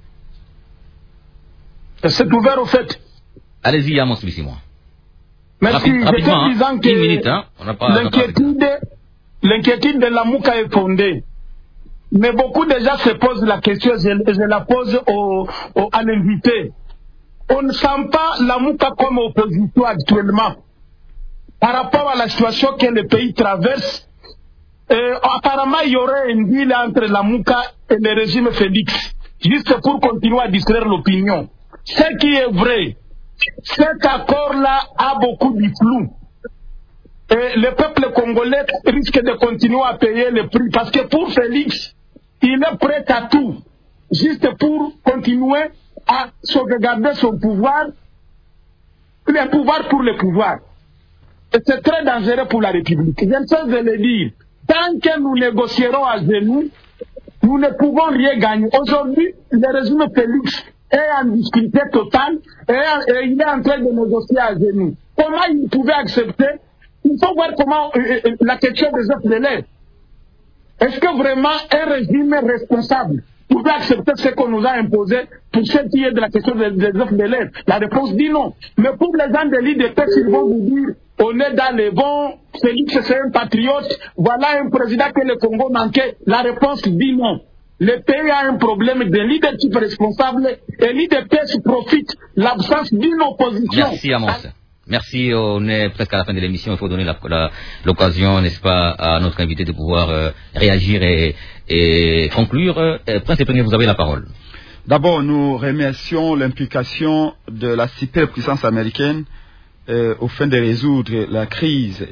S14: C'est ouvert au fait.
S3: Allez-y, Amos Bissimwa.
S14: Merci.
S3: Rapide, rapidement,
S14: disant
S3: hein,
S14: que
S3: une minute, hein. On n'a pas,
S14: l'inquiétude, l'inquiétude de la Lamuka est fondée. Mais beaucoup de gens se posent la question, je, je la pose au, au, à l'invité. On ne sent pas la Lamuka comme opposition actuellement. Par rapport à la situation que le pays traverse, euh, apparemment il y aurait une deal entre la Lamuka et le régime Félix, juste pour continuer à distraire l'opinion. Ce qui est vrai, cet accord-là a beaucoup de flou. Et le peuple congolais risque de continuer à payer le prix. Parce que pour Félix, il est prêt à tout. Juste pour continuer à sauvegarder son pouvoir. Le pouvoir pour le pouvoir. Et c'est très dangereux pour la République. Je ne sais de le dire. Tant que nous négocierons à genoux, nous ne pouvons rien gagner. Aujourd'hui, le régime Félix est en difficulté totale et, et il est en train de négocier à genoux. Comment il pouvait accepter? Il faut voir comment euh, euh, la question des F D L R. Est-ce que vraiment un régime responsable pouvait accepter ce qu'on nous a imposé pour ce qui est de la question des, des offres de l'aide? La réponse dit non. Mais pour les gens de l'I D P, ils vont vous dire on est dans les bons, Félix c'est un patriote, voilà un président que le Congo manquait. La réponse dit non. Le pays a un problème de leadership responsable et l'I D P se profite l'absence d'une opposition.
S3: Merci Amos. Merci, on est presque à la fin de l'émission, il faut donner l'occasion, n'est-ce pas, à notre invité de pouvoir euh, réagir et, et conclure. Euh, Prince Epengé, vous avez la parole.
S11: D'abord, nous remercions l'implication de la superpuissance américaine euh, au fin de résoudre la crise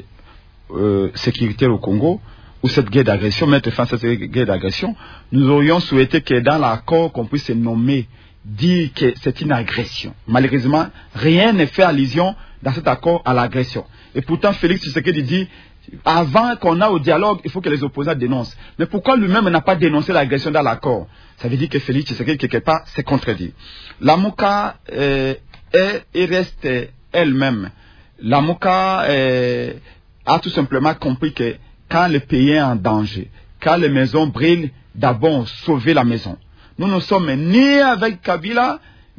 S11: euh, sécuritaire au Congo, ou cette guerre d'agression, mettre fin à cette guerre d'agression. Nous aurions souhaité que dans l'accord, qu'on puisse nommer, dire que c'est une agression. Malheureusement, rien n'est fait allusion dans cet accord à l'agression. Et pourtant, Félix Tshisekedi dit, avant qu'on a au dialogue, il faut que les opposants dénoncent. Mais pourquoi lui-même n'a pas dénoncé l'agression dans l'accord? Ça veut dire que Félix Tshisekedi, quelque part, s'est contredit. La Mouka euh, est et reste elle-même. La Mouka euh, a tout simplement compris que quand le pays est en danger, quand les maisons brillent, d'abord sauver la maison. Nous ne sommes ni avec Kabila,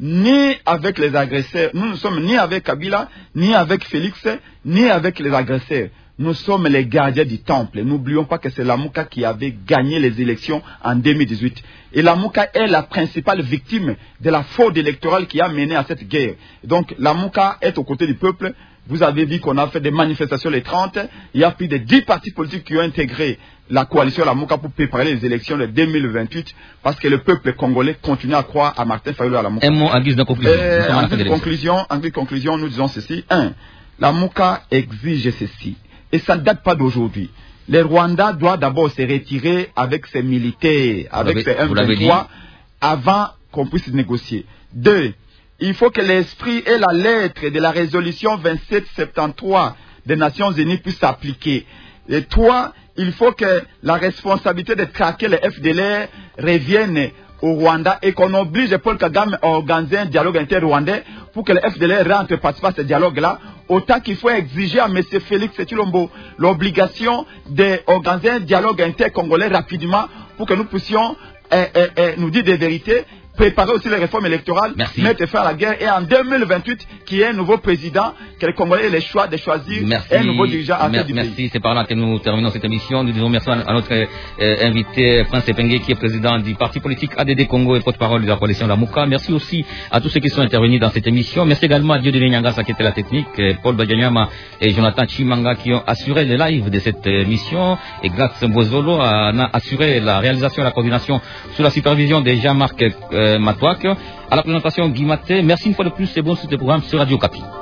S11: ni avec les agresseurs. Nous ne sommes ni avec Kabila, ni avec Félix, ni avec les agresseurs. Nous sommes les gardiens du temple. N'oublions pas que c'est la Mouka qui avait gagné les élections en deux mille dix-huit. Et la Mouka est la principale victime de la fraude électorale qui a mené à cette guerre. Donc la Mouka est aux côtés du peuple. Vous avez vu qu'on a fait des manifestations les trente. Il y a plus de dix partis politiques qui ont intégré la coalition La Mouka pour préparer les élections de deux mille vingt-huit parce que le peuple congolais continue à croire à Martin Fayulu à La Mouka.
S3: Un mot en guise de conclusion.
S11: Euh, en guise de conclusion, en guise de conclusion, nous disons ceci. Un, La Mouka exige ceci. Et ça ne date pas d'aujourd'hui. Le Rwanda doit d'abord se retirer avec ses militaires, avec ses M vingt-trois, avant qu'on puisse négocier. Deux, il faut que l'esprit et la lettre de la résolution vingt-sept soixante-treize des Nations Unies puissent s'appliquer. Et trois, il faut que la responsabilité de traquer les F D L R revienne au Rwanda et qu'on oblige Paul Kagame à organiser un dialogue inter-rwandais pour que les F D L R rentrent participer à ce dialogue-là. Autant qu'il faut exiger à M. Félix Tshilombo l'obligation d'organiser un dialogue inter-congolais rapidement pour que nous puissions eh, eh, eh, nous dire des vérités, préparer aussi les réformes électorales,
S3: Merci.
S11: mettre fin à la guerre et en deux mille vingt-huit, qu'il y ait un nouveau président, que les Congolais aient le choix de choisir
S3: merci.
S11: un nouveau dirigeant à
S3: Mer
S11: du
S3: Merci,
S11: pays.
S3: c'est par là que nous terminons cette émission. Nous disons merci à, à notre euh, invité Prince Epengé, qui est président du parti politique A D D Congo et porte-parole de la coalition La Mouka. Merci aussi à tous ceux qui sont intervenus dans cette émission. Merci également à Dieudonné Nyangasa qui était la technique, Paul Badianyama et Jonathan Chimanga qui ont assuré le live de cette émission, et Glatz Mbozolo a assuré la réalisation et la coordination sous la supervision de Jean-Marc euh, Matouak. À la présentation, Guy Maté. Merci une fois de plus et bon suite de programme sur Radio Kapi.